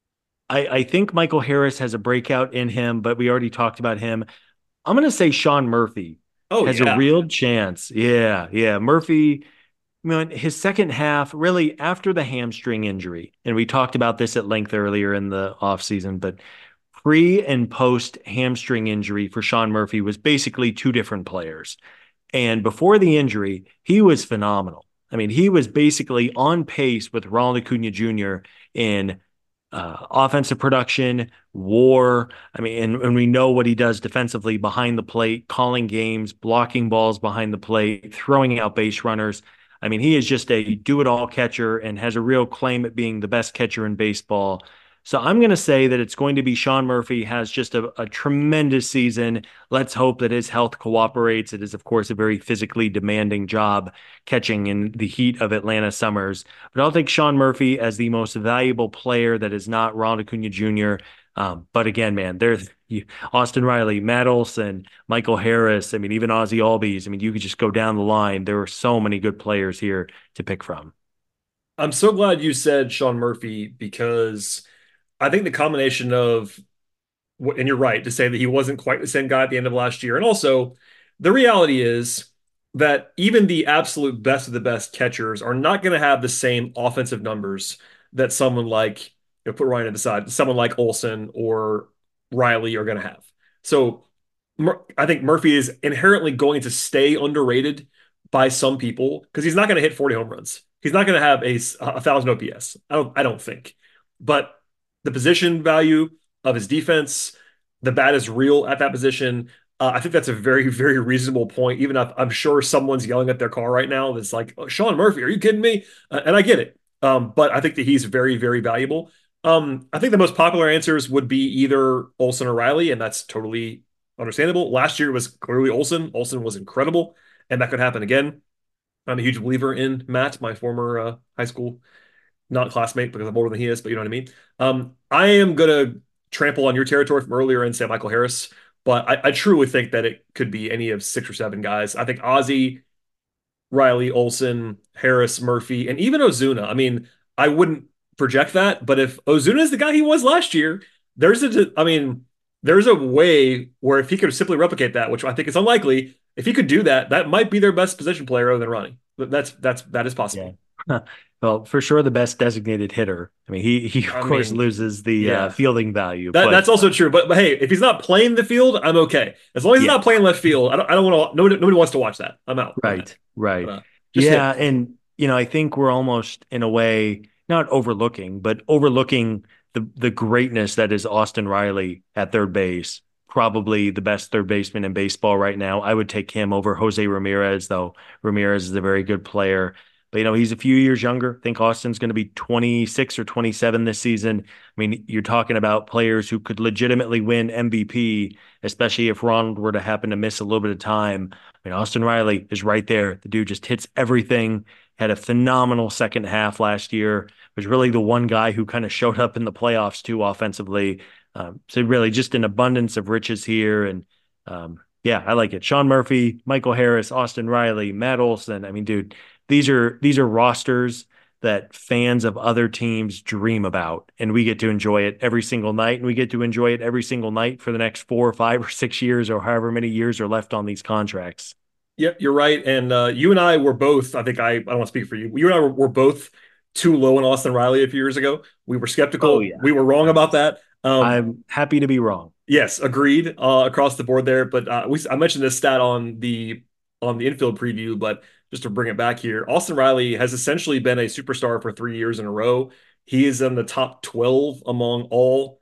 I think Michael Harris has a breakout in him, but we already talked about him. I'm gonna say Sean Murphy Oh has a yeah. real chance. Yeah, yeah. Murphy, his second half, really after the hamstring injury, and we talked about this at length earlier in the offseason, but pre and post hamstring injury for Sean Murphy was basically two different players. And before the injury, he was phenomenal. I mean, he was basically on pace with Ronald Acuna Jr. in offensive production, war. I mean, and we know what he does defensively behind the plate, calling games, blocking balls behind the plate, throwing out base runners. I mean, he is just a do it all catcher and has a real claim at being the best catcher in baseball. So I'm going to say that it's going to be Sean Murphy has just a tremendous season. Let's hope that his health cooperates. It is, of course, a very physically demanding job catching in the heat of Atlanta summers. But I'll take Sean Murphy as the most valuable player that is not Ronald Acuna Jr. But again, man, there's Austin Riley, Matt Olson, Michael Harris. I mean, even Ozzy Albies. I mean, you could just go down the line. There are so many good players here to pick from. I'm so glad you said Sean Murphy because I think the combination of and you're right to say that he wasn't quite the same guy at the end of last year. And also, the reality is that even the absolute best of the best catchers are not going to have the same offensive numbers that someone like, put Ryan to the side, someone like Olson or Riley are going to have. So I think Murphy is inherently going to stay underrated by some people because he's not going to hit 40 home runs. He's not going to have a thousand OPS. I don't think. But the position value of his defense, the bat is real at that position. I think that's a very, very reasonable point. Even if I'm sure someone's yelling at their car right now, that's like, oh, Sean Murphy, are you kidding me? And I get it. But I think that he's very, very valuable. I think the most popular answers would be either Olson or Riley, and that's totally understandable. Last year was clearly Olson. Olson was incredible, and that could happen again. I'm a huge believer in Matt, my former high school, not classmate because I'm older than he is, but you know what I mean. I am gonna trample on your territory from earlier and say Michael Harris, but I truly think that it could be any of six or seven guys. I think Ozzy, Riley, Olson, Harris, Murphy, and even Ozuna. I mean, I wouldn't project that, but if Ozuna is the guy he was last year, I mean, there's a way where if he could simply replicate that, which I think is unlikely, if he could do that, that might be their best position player other than Ronnie. That is Yeah. possible. Well, for sure, the best designated hitter. I mean, he of I course mean, loses the yeah, fielding value, that's but also true. But hey, if he's not playing the field, I'm okay. As long as he's yeah, not playing left field, I don't want to. Nobody wants to watch that. I'm out on that. right, But right. just him. Yeah, and I think we're almost in a way not overlooking, but overlooking the greatness that is Austin Riley at third base. Probably the best third baseman in baseball right now. I would take him over Jose Ramirez, though Ramirez is a very good player. But he's a few years younger. I think Austin's going to be 26 or 27 this season. I mean, you're talking about players who could legitimately win MVP, especially if Ronald were to happen to miss a little bit of time. I mean, Austin Riley is right there. The dude just hits everything. Had a phenomenal second half last year. Was really the one guy who kind of showed up in the playoffs too offensively. So really just an abundance of riches here. And yeah, I like it. Sean Murphy, Michael Harris, Austin Riley, Matt Olson. I mean, dude, these are rosters that fans of other teams dream about, and we get to enjoy it every single night, and we get to enjoy it every single night for the next 4 or 5 or 6 years, or however many years are left on these contracts. Yep, you're right. And you and I were both, I think I don't want to speak for you. You and I were both too low on Austin Riley a few years ago. We were Oh skeptical. yeah, We were wrong I'm about that. I'm happy to be wrong. Yes, agreed across the board there. But I mentioned this stat on the infield preview, but just to bring it back here, Austin Riley has essentially been a superstar for 3 years in a row. He is in the top 12 among all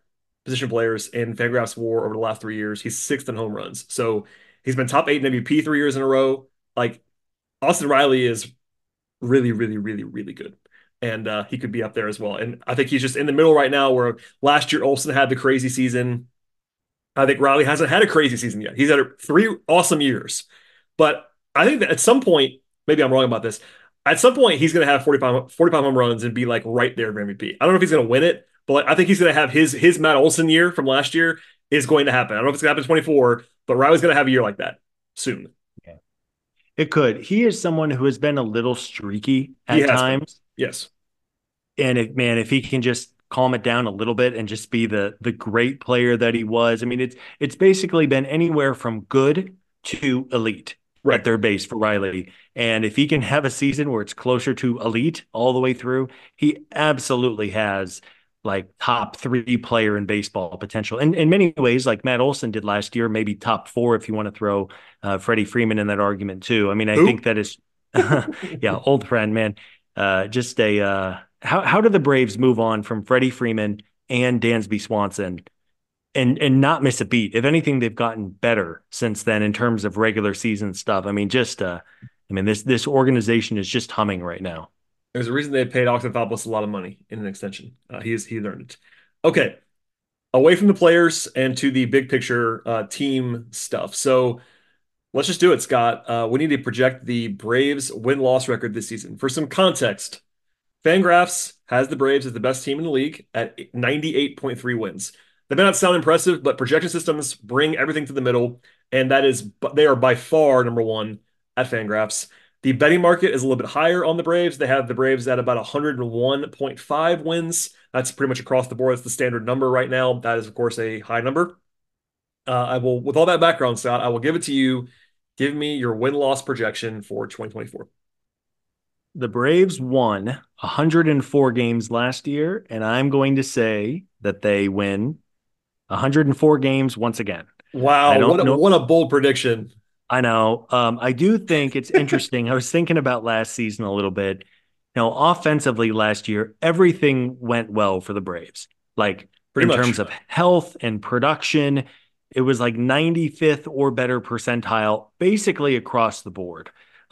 position players in Fangraphs WAR over the last 3 years. He's sixth in home runs. So he's been top eight in MVP 3 years in a row. Like Austin Riley is really, really, really, really good. And he could be up there as well. And I think he's just in the middle right now where last year Olson had the crazy season. I think Riley hasn't had a crazy season yet. He's had 3 awesome years. But I think that at some point, maybe I'm wrong about this. At some point, he's going to have 45 home runs and be like right there for MVP. I don't know if he's going to win it, but like, I think he's going to have his Matt Olson year from last year is going to happen. I don't know if it's going to happen in 24, but Riley's going to have a year like that soon. Yeah. It could. He is someone who has been a little streaky He at has been. times. Yes. And if he can just calm it down a little bit and just be the great player that he was. I mean, it's basically been anywhere from good to elite at Right. their base for Riley. And if he can have a season where it's closer to elite all the way through, he absolutely has like top three player in baseball potential. And in many ways, like Matt Olson did last year, maybe top four if you want to throw Freddie Freeman in that argument too. I mean, I Who? think that is, yeah, old friend, man. Just a how do the Braves move on from Freddie Freeman and Dansby Swanson and not miss a beat? If anything, they've gotten better since then in terms of regular season stuff. I mean, just I mean this organization is just humming right now. There's a reason they paid Oxenfopoulos a lot of money in an extension. He earned it. Okay. Away from the players and to the big picture team stuff. So let's just do it, Scott. We need to project the Braves win-loss record this season. For some context, Fangraphs has the Braves as the best team in the league at 98.3 wins. They may not sound impressive, but projection systems bring everything to the middle, and they are by far number one at Fangraphs. The betting market is a little bit higher on the Braves. They have the Braves at about 101.5 wins. That's pretty much across the board. That's the standard number right now. That is, of course, a high number. With all that background, Scott, I will give it to you. Give me your win-loss projection for 2024. The Braves won 104 games last year, and I'm going to say that they win 104 games once again. I Wow, don't know. what a bold prediction. I know. I do think it's interesting. I was thinking about last season a little bit. Offensively last year, everything went well for the Braves. Like Pretty in much. terms of health and production, it was like 95th or better percentile, basically across the board.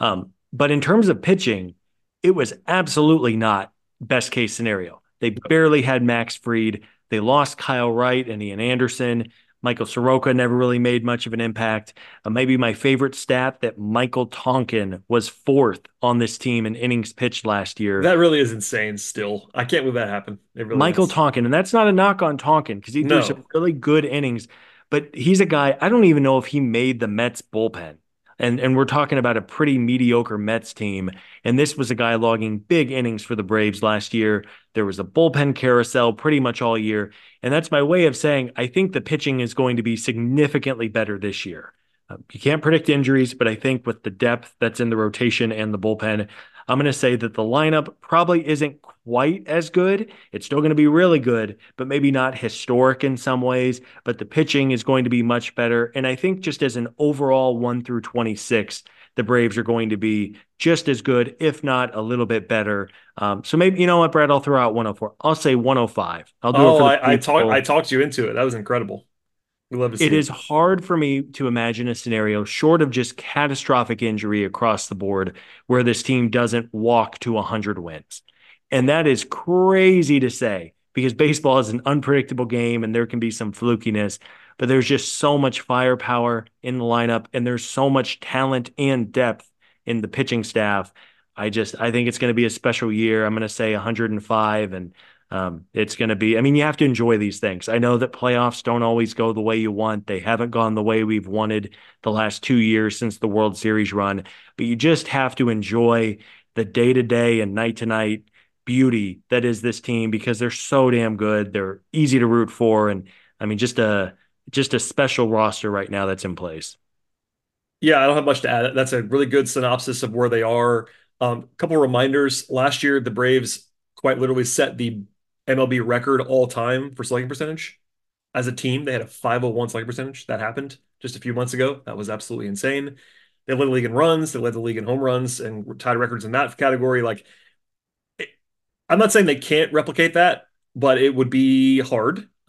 But in terms of pitching, it was absolutely not best case scenario. They barely had Max Fried. They lost Kyle Wright and Ian Anderson. Michael Soroka never really made much of an impact. Maybe my favorite stat that Michael Tonkin was fourth on this team in innings pitched last year. That really is insane still. I can't believe that happened. It really Michael is. Tonkin, and that's not a knock on Tonkin because he threw some No. really good innings, but he's a guy, I don't even know if he made the Mets bullpen. And we're talking about a pretty mediocre Mets team. And this was a guy logging big innings for the Braves last year. There was a bullpen carousel pretty much all year. And that's my way of saying I think the pitching is going to be significantly better this year. You can't predict injuries, but I think with the depth that's in the rotation and the bullpen, I'm going to say that the lineup probably isn't quite as good. It's still going to be really good, but maybe not historic in some ways. But the pitching is going to be much better. And I think just as an overall 1 through 26, the Braves are going to be just as good, if not a little bit better. So maybe, you know what, Brad, I'll throw out 104. I'll say 105. I'll do it Oh, for the I people. talked you into it. That was incredible. We love to It see it. is hard for me to imagine a scenario short of just catastrophic injury across the board where this team doesn't walk to 100 wins. And that is crazy to say because baseball is an unpredictable game and there can be some flukiness, but there's just so much firepower in the lineup and there's so much talent and depth in the pitching staff. I think it's going to be a special year. I'm going to say 105 and it's going to be, I mean, you have to enjoy these things. I know that playoffs don't always go the way you want. They haven't gone the way we've wanted the last 2 years since the World Series run, but you just have to enjoy the day to day and night to night beauty that is this team because they're so damn good. They're easy to root for. And I mean, just a special roster right now that's in place. Yeah, I don't have much to add. That's a really good synopsis of where they are. Couple reminders. Last year, the Braves quite literally set the MLB record all time for slugging percentage. As a team, they had a 501 slugging percentage. That happened just a few months ago. That was absolutely insane. They led the league in runs. They led the league in home runs and tied records in that category. I'm not saying they can't replicate that, but it would be hard.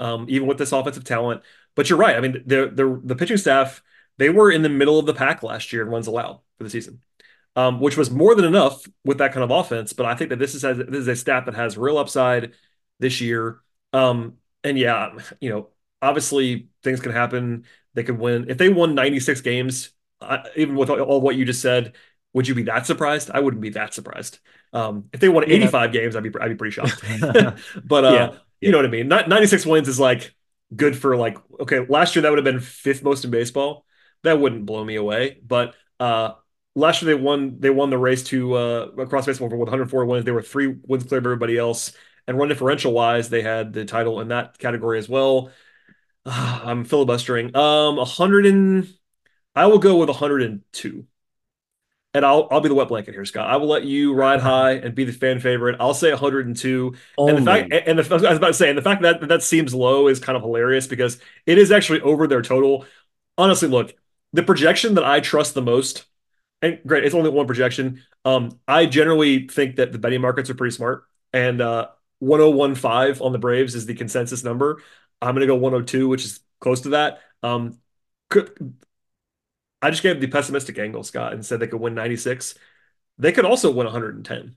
even with this offensive talent. But you're right. I mean, the pitching staff, they were in the middle of the pack last year in runs allowed for the season, which was more than enough with that kind of offense. But I think that this is a stat that has real upside this year. And yeah, obviously things can happen. They could win if they won 96 games. Even with all what you just said, would you be that surprised? I wouldn't be that surprised. If they won Yeah. 85 games, I'd be pretty shocked. But Yeah. you Yeah. know what I mean? Not 96 wins is like good for like okay, last year that would have been fifth most in baseball. That wouldn't blow me away. But last year they won the race to across baseball for 104 wins. They were 3 wins clear of everybody else. And run differential wise, they had the title in that category as well. I'm filibustering. 100 and I will go with 102. And I'll be the wet blanket here, Scott. I will let you ride high and be the fan favorite. I'll say 102. And the fact Only. and the, I was about to say, and the fact that seems low is kind of hilarious because it is actually over their total. Honestly, look, the projection that I trust the most, and great, it's only one projection. I generally think that the betting markets are pretty smart, and 1015 on the Braves is the consensus number. I'm gonna go 102, which is close to that. Could, I just gave the pessimistic angle, Scott, and said they could win 96. They could also win 110.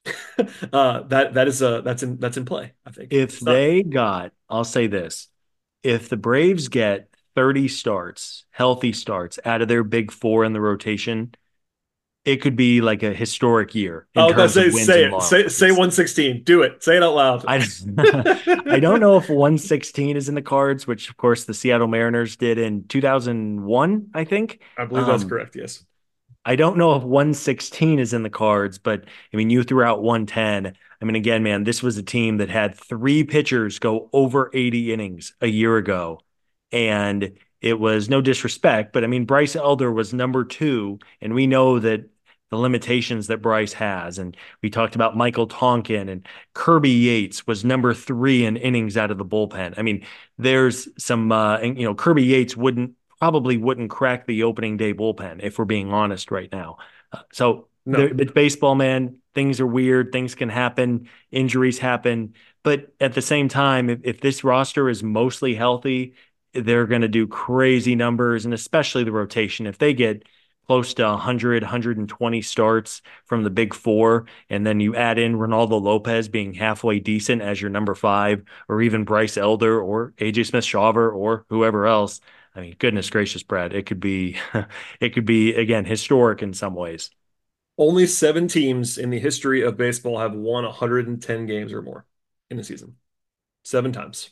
That's in play, I think. If It's not. they got, I'll say this, if the Braves get 30 starts, healthy starts out of their big four in the rotation, it could be like a historic year I in was about to terms of say, wins say and it. Say losses. 116. Do it. Say it out loud. I I don't know if 116 is in the cards, which of course the Seattle Mariners did in 2001, I think. I believe that's Um, correct. Yes. I don't know if 116 is in the cards, but I mean, you threw out 110. I mean, again, man, this was a team that had 3 pitchers go over 80 innings a year ago. And it was no disrespect, but I mean, Bryce Elder was number 2. And we know that the limitations that Bryce has. And we talked about Michael Tonkin and Kirby Yates was number 3 in innings out of the bullpen. I mean, there's some, and, Kirby Yates probably wouldn't crack the opening day bullpen if we're being honest right now. So No. it's baseball, man. Things are weird. Things can happen. Injuries happen. But at the same time, if this roster is mostly healthy, they're going to do crazy numbers, and especially the rotation. If they get close to 100, 120 starts from the big four, and then you add in Ronaldo Lopez being halfway decent as your number 5, or even Bryce Elder or AJ Smith-Shawver or whoever else. I mean, goodness gracious, Brad, it could be, it could be again historic in some ways. Only 7 teams in the history of baseball have won 110 games or more in a season. 7 times.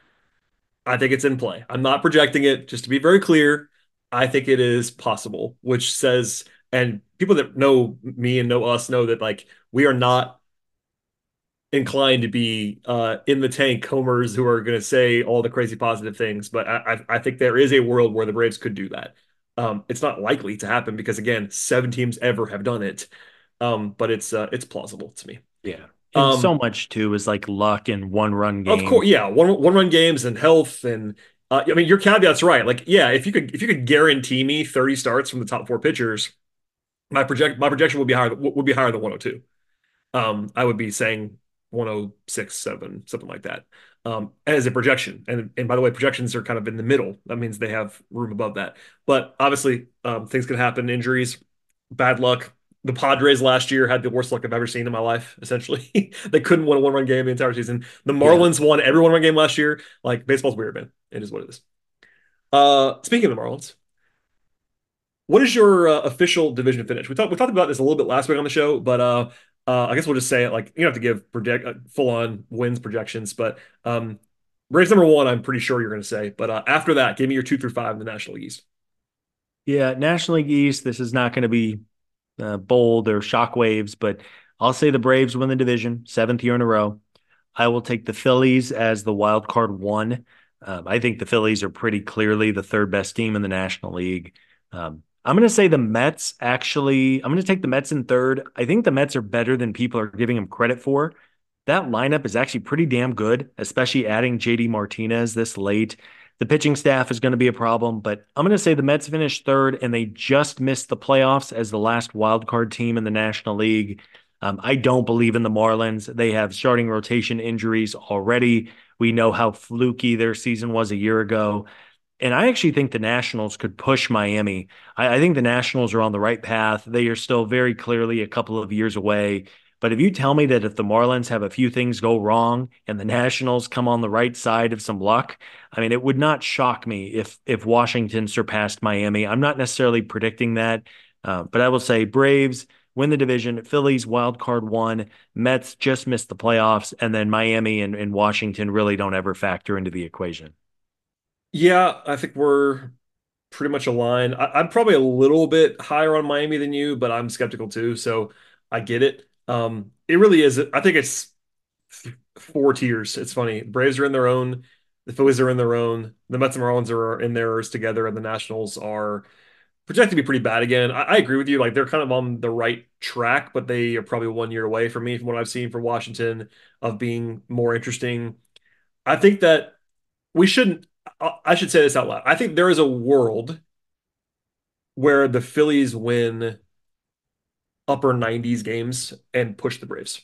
I think it's in play. I'm not projecting it, just to be very clear. I think it is possible, which says, and people that know me and know us know that like we are not inclined to be in the tank homers who are going to say all the crazy positive things. But I think there is a world where the Braves could do that. It's not likely to happen because again, 7 teams ever have done it. But it's plausible to me. Yeah. And so Um, much too is like luck and one run of course, games. yeah, one run games and health and I mean your caveat's right. Like, yeah, if you could guarantee me 30 starts from the top 4 pitchers, my projection would be higher than 102. I would be saying 106, 7, something like that. As a projection. And by the way, projections are kind of in the middle. That means they have room above that. But obviously, things can happen, injuries, bad luck. The Padres last year had the worst luck I've ever seen in my life, essentially. They couldn't win a one-run game the entire season. The Yeah. Marlins won every one-run game last year. Like baseball's weird, man. It is what it is. Speaking of the Marlins, what is your official division finish? We talked about this a little bit last week on the show, but I guess we'll just say it like you don't have to give project full on wins projections, but Braves number 1, I'm pretty sure you're going to say. But after that, give me your 2 through 5 in the National League East. Yeah. National League East, this is not going to be bold or shockwaves, but I'll say the Braves win the division, 7th year in a row. I will take the Phillies as the wild card 1. I think the Phillies are pretty clearly the third best team in the National League. I'm going to say the Mets actually, I'm going to take the Mets in third. I think the Mets are better than people are giving them credit for. That lineup is actually pretty damn good, especially adding JD Martinez this late. The pitching staff is going to be a problem, but I'm going to say the Mets finished third and they just missed the playoffs as the last wild card team in the National League. I don't believe in the Marlins. They have starting rotation injuries already. We know how fluky their season was a year ago. And I actually think the Nationals could push Miami. I think the Nationals are on the right path. They are still very clearly a couple of years away. But if you tell me that if the Marlins have a few things go wrong and the Nationals come on the right side of some luck, I mean, it would not shock me if Washington surpassed Miami. I'm not necessarily predicting that, but I will say Braves win the division, Phillies wild card one, Mets just missed the playoffs, and then Miami and Washington really don't ever factor into the equation. Yeah, I think we're pretty much aligned. I'm probably a little bit higher on Miami than you, but I'm skeptical too, so I get it. It really is. I think it's four tiers. It's funny. Braves are in their own, the Phillies are in their own, the Mets and Marlins are in theirs together, and the Nationals are projected to be pretty bad again. I agree with you. Like they're kind of on the right track, but they are probably 1 year away from me from what I've seen from Washington of being more interesting. I think that we shouldn't. I should say this out loud. I think there is a world where the Phillies win upper 90s games and push the Braves.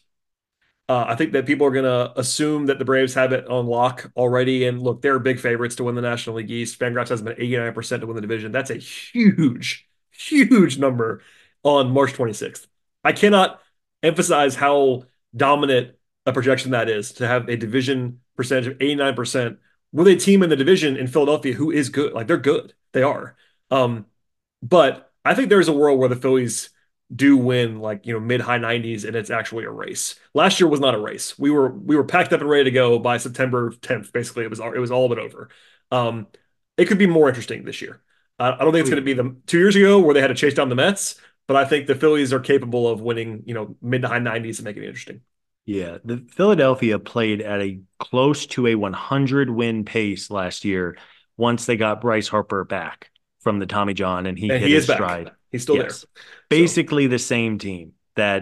I think that people are going to assume that the Braves have it on lock already. And look, they're big favorites to win the National League East. Fangraphs has them at 89% to win the division. That's a huge, huge number on March 26th. I cannot emphasize how dominant a projection that is to have a division percentage of 89% with a team in the division in Philadelphia who is good. Like they're good. They are. Um, but I think there's a world where the Phillies do win like mid high 90s and it's actually a race. Last year was not a race. We were packed up and ready to go by September 10th. Basically, it was all but over. Um, it could be more interesting this year. I don't think Oh, it's going yeah. to be the 2 years ago where they had to chase down the Mets, but I think the Phillies are capable of winning mid to high 90s and making it interesting. Yeah, the Philadelphia played at a close to a 100 win pace last year once they got Bryce Harper back from the Tommy John and he And hit he is his back. stride. He's still there. Yes. So Basically the same team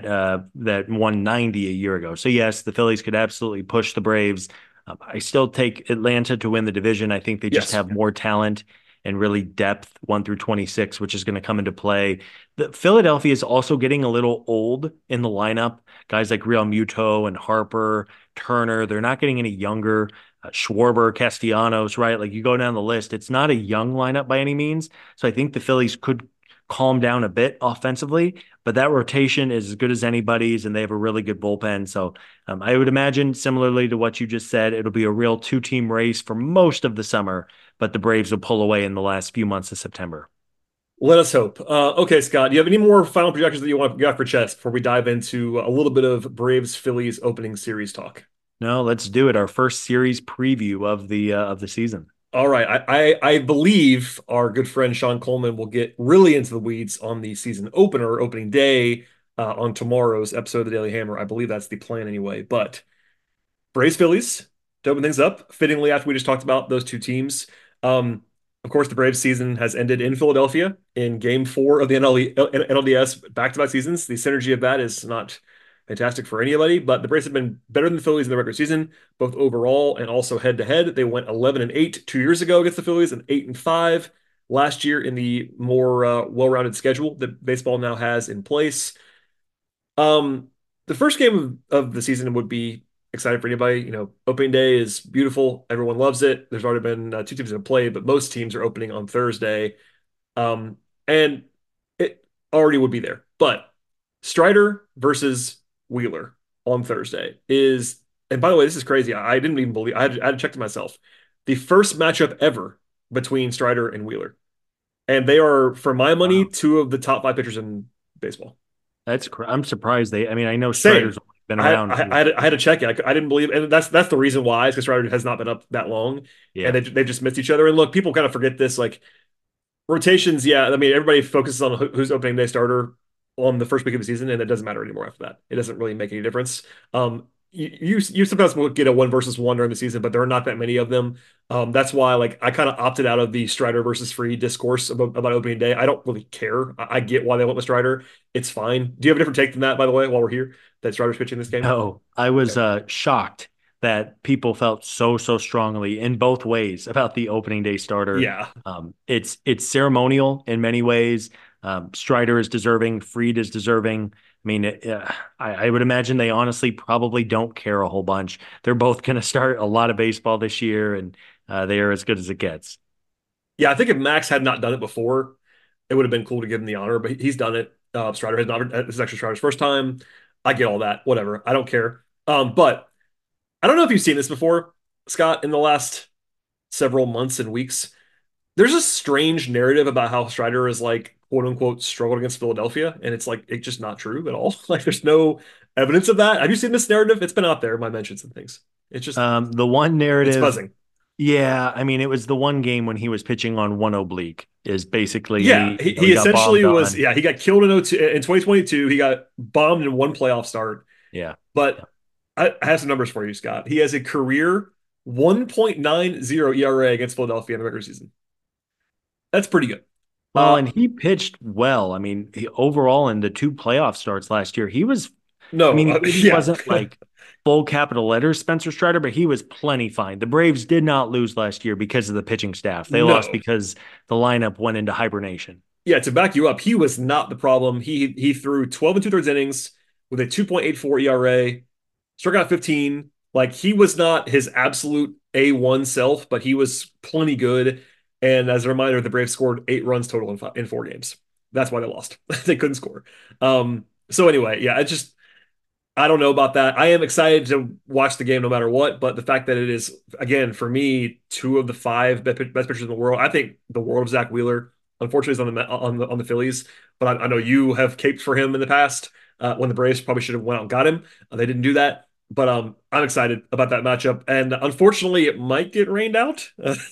that won 90 a year ago. So yes, the Phillies could absolutely push the Braves. I still take Atlanta to win the division. I think they just yes, have more talent and really depth 1 through 26, which is going to come into play. The Philadelphia is also getting a little old in the lineup. Guys like Real Muto and Harper, Turner, they're not getting any younger. Schwarber, Castellanos, right? Like you go down the list, it's not a young lineup by any means. So I think the Phillies could calm down a bit offensively, but that rotation is as good as anybody's, and they have a really good bullpen. So I would imagine, similarly to what you just said, it'll be a real two-team race for most of the summer, but the Braves will pull away in the last few months of September. let us hope. Okay, Scott, do you have any more final projections that you want to get for chess before we dive into a little bit of Braves Phillies opening series talk? No, let's do it. Our first series preview of the season. All right. I believe our good friend Sean Coleman will get really into the weeds on the season opener, opening day, on tomorrow's episode of the Daily Hammer. I believe that's the plan anyway. But Braves Phillies to open things up, fittingly after we just talked about those two teams. Um, of course, the Braves season has ended in Philadelphia in Game 4 of the NLDS back-to-back seasons. The synergy of that is not fantastic for anybody, but the Braves have been better than the Phillies in the regular season, both overall and also head-to-head. They went 11-8 2 years ago against the Phillies and 8-5 last year in the more well-rounded schedule that baseball now has in place. Um, the first game of the season would be exciting for anybody. Opening day is beautiful. Everyone loves it. There's already been two teams that have played, but most teams are opening on Thursday. And it already would be there. But Strider versus Wheeler on Thursday is, and by the way, this is crazy. I didn't even believe, I had to check to myself. The first matchup ever between Strider and Wheeler. And they are, for my money, Wow. two of the top five pitchers in baseball. I'm surprised I mean, I know Same. Strider's only been around for, I had to check it. I didn't believe, and that's the reason why, is because Strider has not been up that long, and yeah. they just missed each other. And look, people kind of forget this. Like rotations, yeah. I mean, everybody focuses on who's opening day starter on the first week of the season, and it doesn't matter anymore after that. It doesn't really make any difference. You sometimes will get a one versus one during the season, but there are not that many of them. That's why, like, I kind of opted out of the Strider versus Free discourse about opening day. I don't really care. I get why they went with Strider. It's fine. Do you have a different take than that, by the way, while we're here, that Strider's pitching this game? No, I was Okay. shocked that people felt so strongly in both ways about the opening day starter. Yeah. It's ceremonial in many ways. Strider is deserving, Fried is deserving. mean, I would imagine they honestly probably don't care a whole bunch. They're both going to start a lot of baseball this year, and they are as good as it gets. Yeah, I think if Max had not done it before, it would have been cool to give him the honor, but he's done it. Strider has not. This is actually Strider's first time. I get all that. Whatever. I don't care. But I don't know if you've seen this before, Scott, in the last several months and weeks. There's a strange narrative about how Strider is like quote unquote struggled against Philadelphia, and it's just not true at all. Like there's no evidence of that. Have you seen this narrative? It's been out there, my mentions and things. It's just The one it's narrative, buzzing. yeah, I mean, it was the one game when he was pitching on one oblique, is Yeah, basically, he he got essentially bombed was. on. Yeah, he got killed in 2022. He got bombed in one playoff start. Yeah. But I have some numbers for you, Scott. He has a career 1.90 ERA against Philadelphia in the regular season. That's pretty good. Well, Uh, and he pitched well. I mean, overall in the two playoff starts last year, he was, I no, mean, he maybe yeah, wasn't like full capital letters Spencer Strider, but he was plenty fine. The Braves did not lose last year because of the pitching staff. They lost no, because the lineup went into hibernation. yeah. To back you up, he was not the problem. He threw 12 and two thirds innings with a 2.84 ERA, struck out 15. Like he was not his absolute A1 self, but he was plenty good. And as a reminder, the Braves scored 8 runs total in 4 games. That's why they lost. They couldn't score. So anyway, yeah, it's just I don't know about that. I am excited to watch the game no matter what, but the fact that it is, again, for me, two of the five best pitchers in the world. I think the world of Zach Wheeler. Unfortunately, is on the Phillies, but I know you have caped for him in the past when the Braves probably should have went out and got him. They didn't do that, but I'm excited about that matchup. And unfortunately, it might get rained out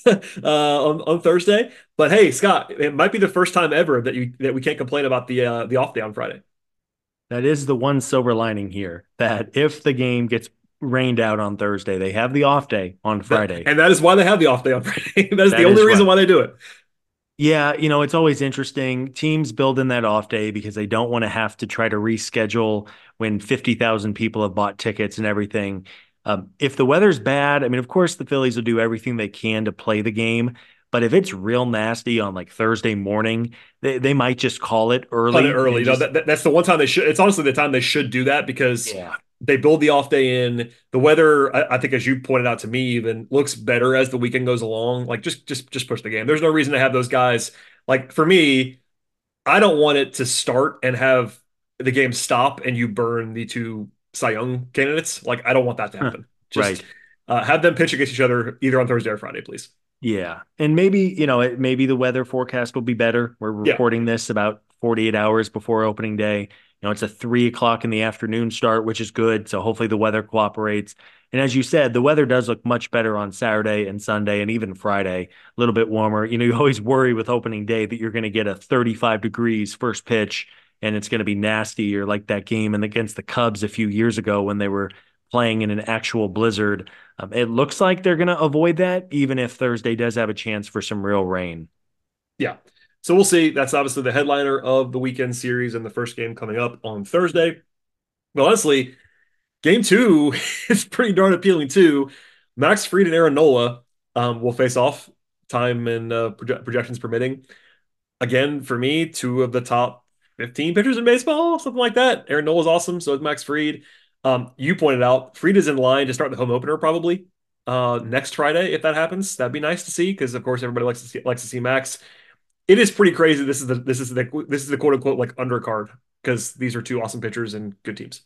on Thursday. But hey, Scott, it might be the first time ever that we can't complain about the off day on Friday. That is the one silver lining here, that if the game gets rained out on Thursday, they have the off day on Friday. And that is why they have the off day on Friday. That is the That only is reason right. why they do it. Yeah, it's always interesting. Teams build in that off day because they don't want to have to try to reschedule when 50,000 people have bought tickets and everything. If the weather's bad, I mean, of course, the Phillies will do everything they can to play the game. But if it's real nasty on like Thursday morning, they might just call it Cut it early early. and just, That's the one time they should. It's honestly the time they should do that because yeah. they build the off day in. The weather, I think, as you pointed out to me, even looks better as the weekend goes along. Like just push the game. There's no reason to have those guys. Like for me, I don't want it to start and have the game stop and you burn the two Cy Young candidates. Like I don't want that to happen. Just Right. have them pitch against each other either on Thursday or Friday, please. Yeah. And maybe, maybe the weather forecast will be better. We're Yeah. recording this about 48 hours before opening day. It's a 3 o'clock in the afternoon start, which is good. So hopefully the weather cooperates. And as you said, the weather does look much better on Saturday and Sunday and even Friday, a little bit warmer. You always worry with opening day that you're going to get a 35 degrees first pitch and it's going to be nasty, or like that game against the Cubs a few years ago when they were playing in an actual blizzard. It looks like they're going to avoid that, even if Thursday does have a chance for some real rain. Yeah. So we'll see. That's obviously the headliner of the weekend series and the first game coming up on Thursday. But honestly, game two is pretty darn appealing too. Max Fried and Aaron Nola will face off, time and projections permitting. Again, for me, two of the top 15 pitchers in baseball, something like that. Aaron Nola's awesome. So is Max Fried. You pointed out Fried is in line to start the home opener probably next Friday if that happens. That'd be nice to see because of course everybody likes to see Max. It is pretty crazy. This is the quote unquote like undercard because these are two awesome pitchers and good teams.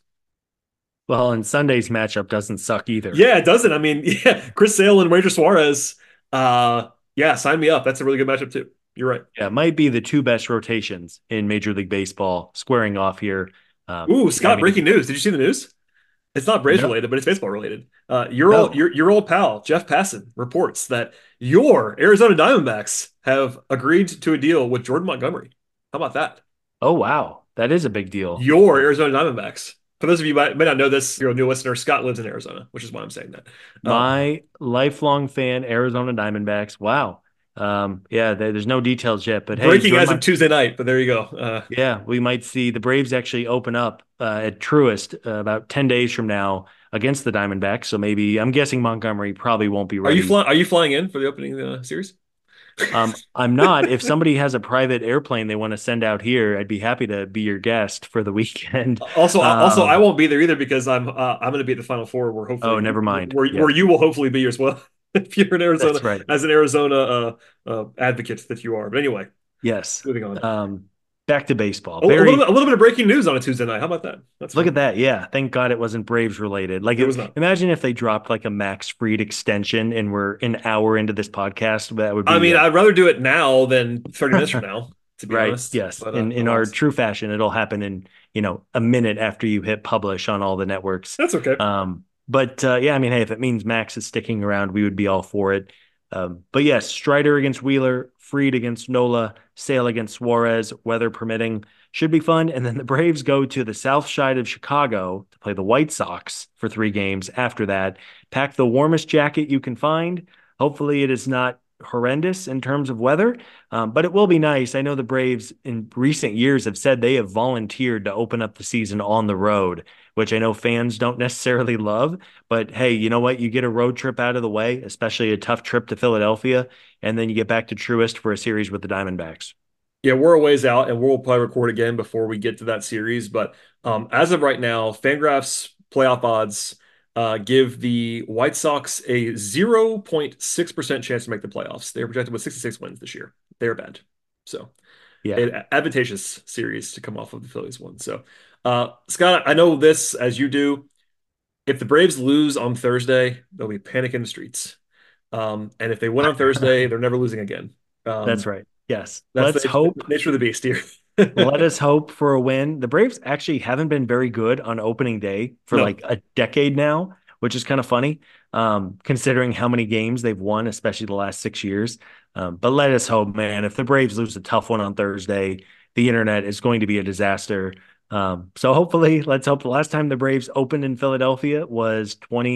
Well, and Sunday's matchup doesn't suck either. Yeah, it doesn't. I mean, yeah, Chris Sale and Ranger Suarez. Yeah, sign me up. That's a really good matchup too. You're right. Yeah, it might be the two best rotations in Major League Baseball squaring off here. Ooh, Yeah, I Scott, mean, breaking news. Did you see the news? It's not Braves no, related, but it's baseball related. no. Your old pal Jeff Passan reports that your Arizona Diamondbacks have agreed to a deal with Jordan Montgomery. How about that? Oh, wow. That is a big deal. Your Arizona Diamondbacks. For those of you who may not know this, you're a new listener. Scott lives in Arizona, which is why I'm saying that. My lifelong fan, Arizona Diamondbacks. Wow. Yeah, there's no details yet, but hey, Breaking as of Tuesday night, but there you go. yeah, we might see the Braves actually open up at Truist about 10 days from now against the Diamondbacks. So maybe I'm guessing Montgomery probably won't be Are you ready. flying? Are you flying in for the opening series? I'm not. If somebody has a private airplane they want to send out here, I'd be happy to be your guest for the weekend. Also, I won't be there either because I'm going to be at the Final Four, where Oh, hopefully never mind. where Yeah, you will hopefully be as well, if you're in Arizona, that's right. as an Arizona advocate that you are. But anyway, Yes. moving on. Back to baseball. Oh, Very a little bit of breaking news on a Tuesday night. How about that? That's Look fun. at that. Yeah. Thank God it wasn't Braves related. It was not. Imagine if they dropped like a Max Fried extension and we're an hour into this podcast. That would I be mean, I'd rather do it now than 30 minutes from now, to be right. honest. Yes. But In our alas. true fashion, it'll happen in, a minute after you hit publish on all the networks. That's okay. But yeah, I mean, hey, if it means Max is sticking around, we would be all for it. But yes, Strider against Wheeler, Fried against Nola, Sale against Suarez, weather permitting, should be fun. And then the Braves go to the south side of Chicago to play the White Sox for 3 games. After that, pack the warmest jacket you can find. Hopefully, it is not horrendous in terms of weather, but it will be nice. I know the Braves in recent years have said they have volunteered to open up the season on the road, which I know fans don't necessarily love. But hey, you know what? You get a road trip out of the way, especially a tough trip to Philadelphia, and then you get back to Truist for a series with the Diamondbacks. Yeah, we're a ways out, and we'll probably record again before we get to that series. But as of right now, Fangraphs playoff odds give the White Sox a 0.6% chance to make the playoffs. They're projected with 66 wins this year. They're bad. So, Yeah, an advantageous series to come off of the Phillies one. So, Scott, I know this as you do. If the Braves lose on Thursday, there'll be panic in the streets. And if they win on Thursday, they're never losing again. that's Um, right. Yes. that's Let's the hope. nature of the beast here. Let us hope for a win. The Braves actually haven't been very good on opening day for No. like a decade now, which is kind of funny, considering how many games they've won, especially the last 6 years. But let us hope, man, if the Braves lose a tough one on Thursday, the internet is going to be a disaster. So hopefully, let's hope. The last time the Braves opened in Philadelphia was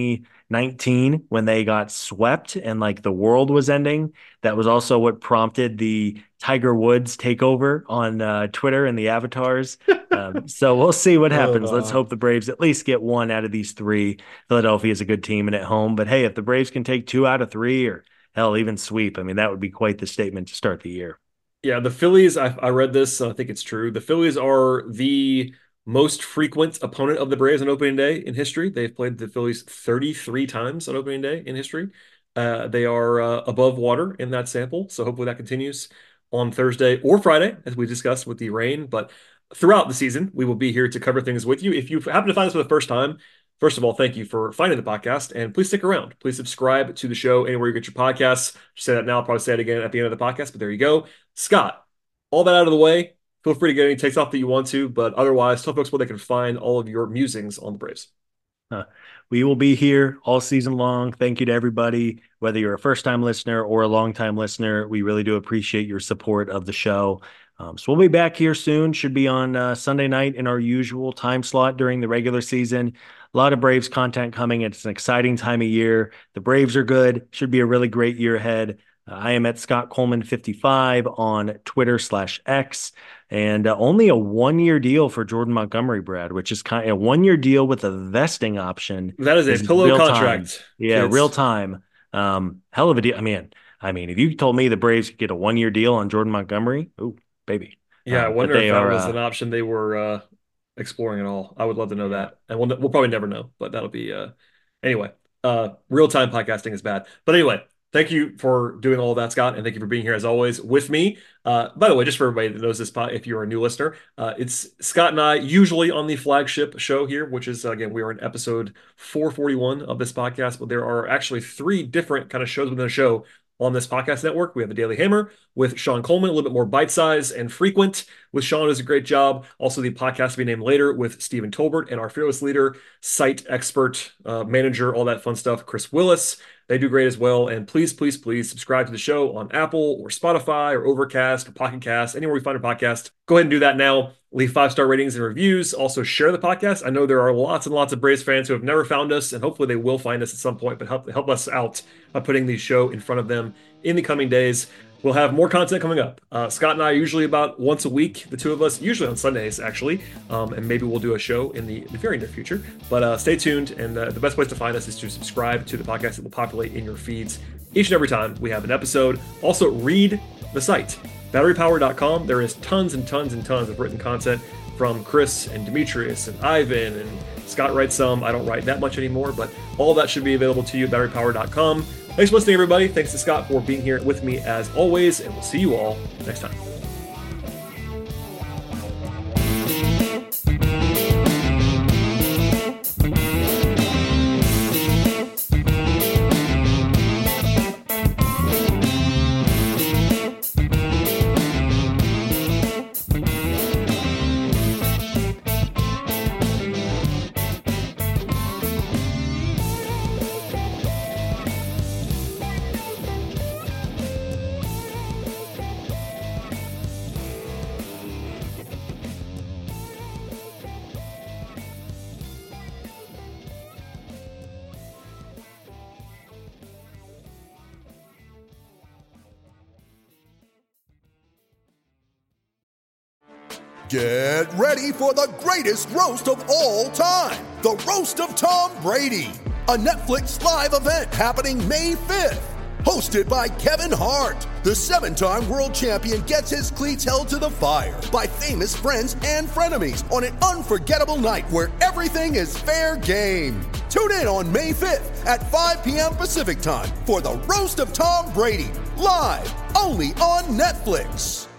2019 when they got swept and like the world was ending. That was also what prompted the Tiger Woods takeover on Twitter and the avatars. So we'll see what happens. Let's hope the Braves at least get one out of these three. Philadelphia is a good team and at home, but hey, if the Braves can take 2 out of 3 or hell, even sweep, I mean, that would be quite the statement to start the year. Yeah, the Phillies, I read this, I think it's true. The Phillies are the most frequent opponent of the Braves on opening day in history. They've played the Phillies 33 times on opening day in history. They are above water in that sample, so hopefully that continues on Thursday or Friday, as we discussed with the rain. But throughout the season, we will be here to cover things with you. If you happen to find us for the first time, first of all, thank you for finding the podcast, and please stick around. Please subscribe to the show anywhere you get your podcasts. Say that now, I'll probably say it again at the end of the podcast, but there you go. Scott, all that out of the way, feel free to get any takes off that you want to, but otherwise, tell folks where they can find all of your musings on the Braves. We will be here all season long. Thank you to everybody, whether you're a first-time listener or a long-time listener. We really do appreciate your support of the show. So we'll be back here soon. Should be on Sunday night in our usual time slot during the regular season. A lot of Braves content coming. It's an exciting time of year. The Braves are good. Should be a really great year ahead. I am at Scott Coleman 55 on Twitter/X, and only a 1-year deal for Jordan Montgomery, Brad, which is kind of a 1-year deal with a vesting option. That is a pillow contract. Time. Yeah, kids. real time. Hell of a deal. I mean, if you told me the Braves could get a 1-year deal on Jordan Montgomery, oh, baby. Yeah, I But wonder they if that are, was an option they were exploring at all. I would love to know yeah. that. And we'll probably never know, but that'll be anyway. Real-time podcasting is bad. But anyway, thank you for doing all of that, Scott, and thank you for being here as always with me. By the way, just for everybody that knows this if you're a new listener, it's Scott and I usually on the flagship show here, which is again, we are in episode 441 of this podcast, but there are actually 3 different kind of shows within the show on this podcast network. We have the Daily Hammer with Sean Coleman, a little bit more bite-sized and frequent with Sean, does a great job. Also, the podcast to be named later with Stephen Tolbert and our fearless leader, site expert, manager, all that fun stuff, Chris Willis. They do great as well. And please, please, please subscribe to the show on Apple or Spotify or Overcast or Pocket Cast, anywhere we find a podcast. Go ahead and do that now. Leave 5-star ratings and reviews. Also share the podcast. I know there are lots and lots of Braves fans who have never found us, and hopefully they will find us at some point, but help us out by putting the show in front of them in the coming days. We'll have more content coming up. Scott and I are usually about once a week, the two of us, usually on Sundays, actually. And maybe we'll do a show in the very near future. But stay tuned. And the best place to find us is to subscribe to the podcast that will populate in your feeds each and every time we have an episode. Also, read the site, batterypower.com. There is tons and tons and tons of written content from Chris and Demetrius and Ivan, and Scott writes some. I don't write that much anymore, but all that should be available to you at batterypower.com. Thanks for listening, everybody. Thanks to Scott for being here with me as always, and we'll see you all next time. Get ready for the greatest roast of all time, the Roast of Tom Brady, a Netflix live event happening May 5th. Hosted by Kevin Hart, the 7-time world champion gets his cleats held to the fire by famous friends and frenemies on an unforgettable night where everything is fair game. Tune in on May 5th at 5 p.m. Pacific time for the Roast of Tom Brady, live only on Netflix.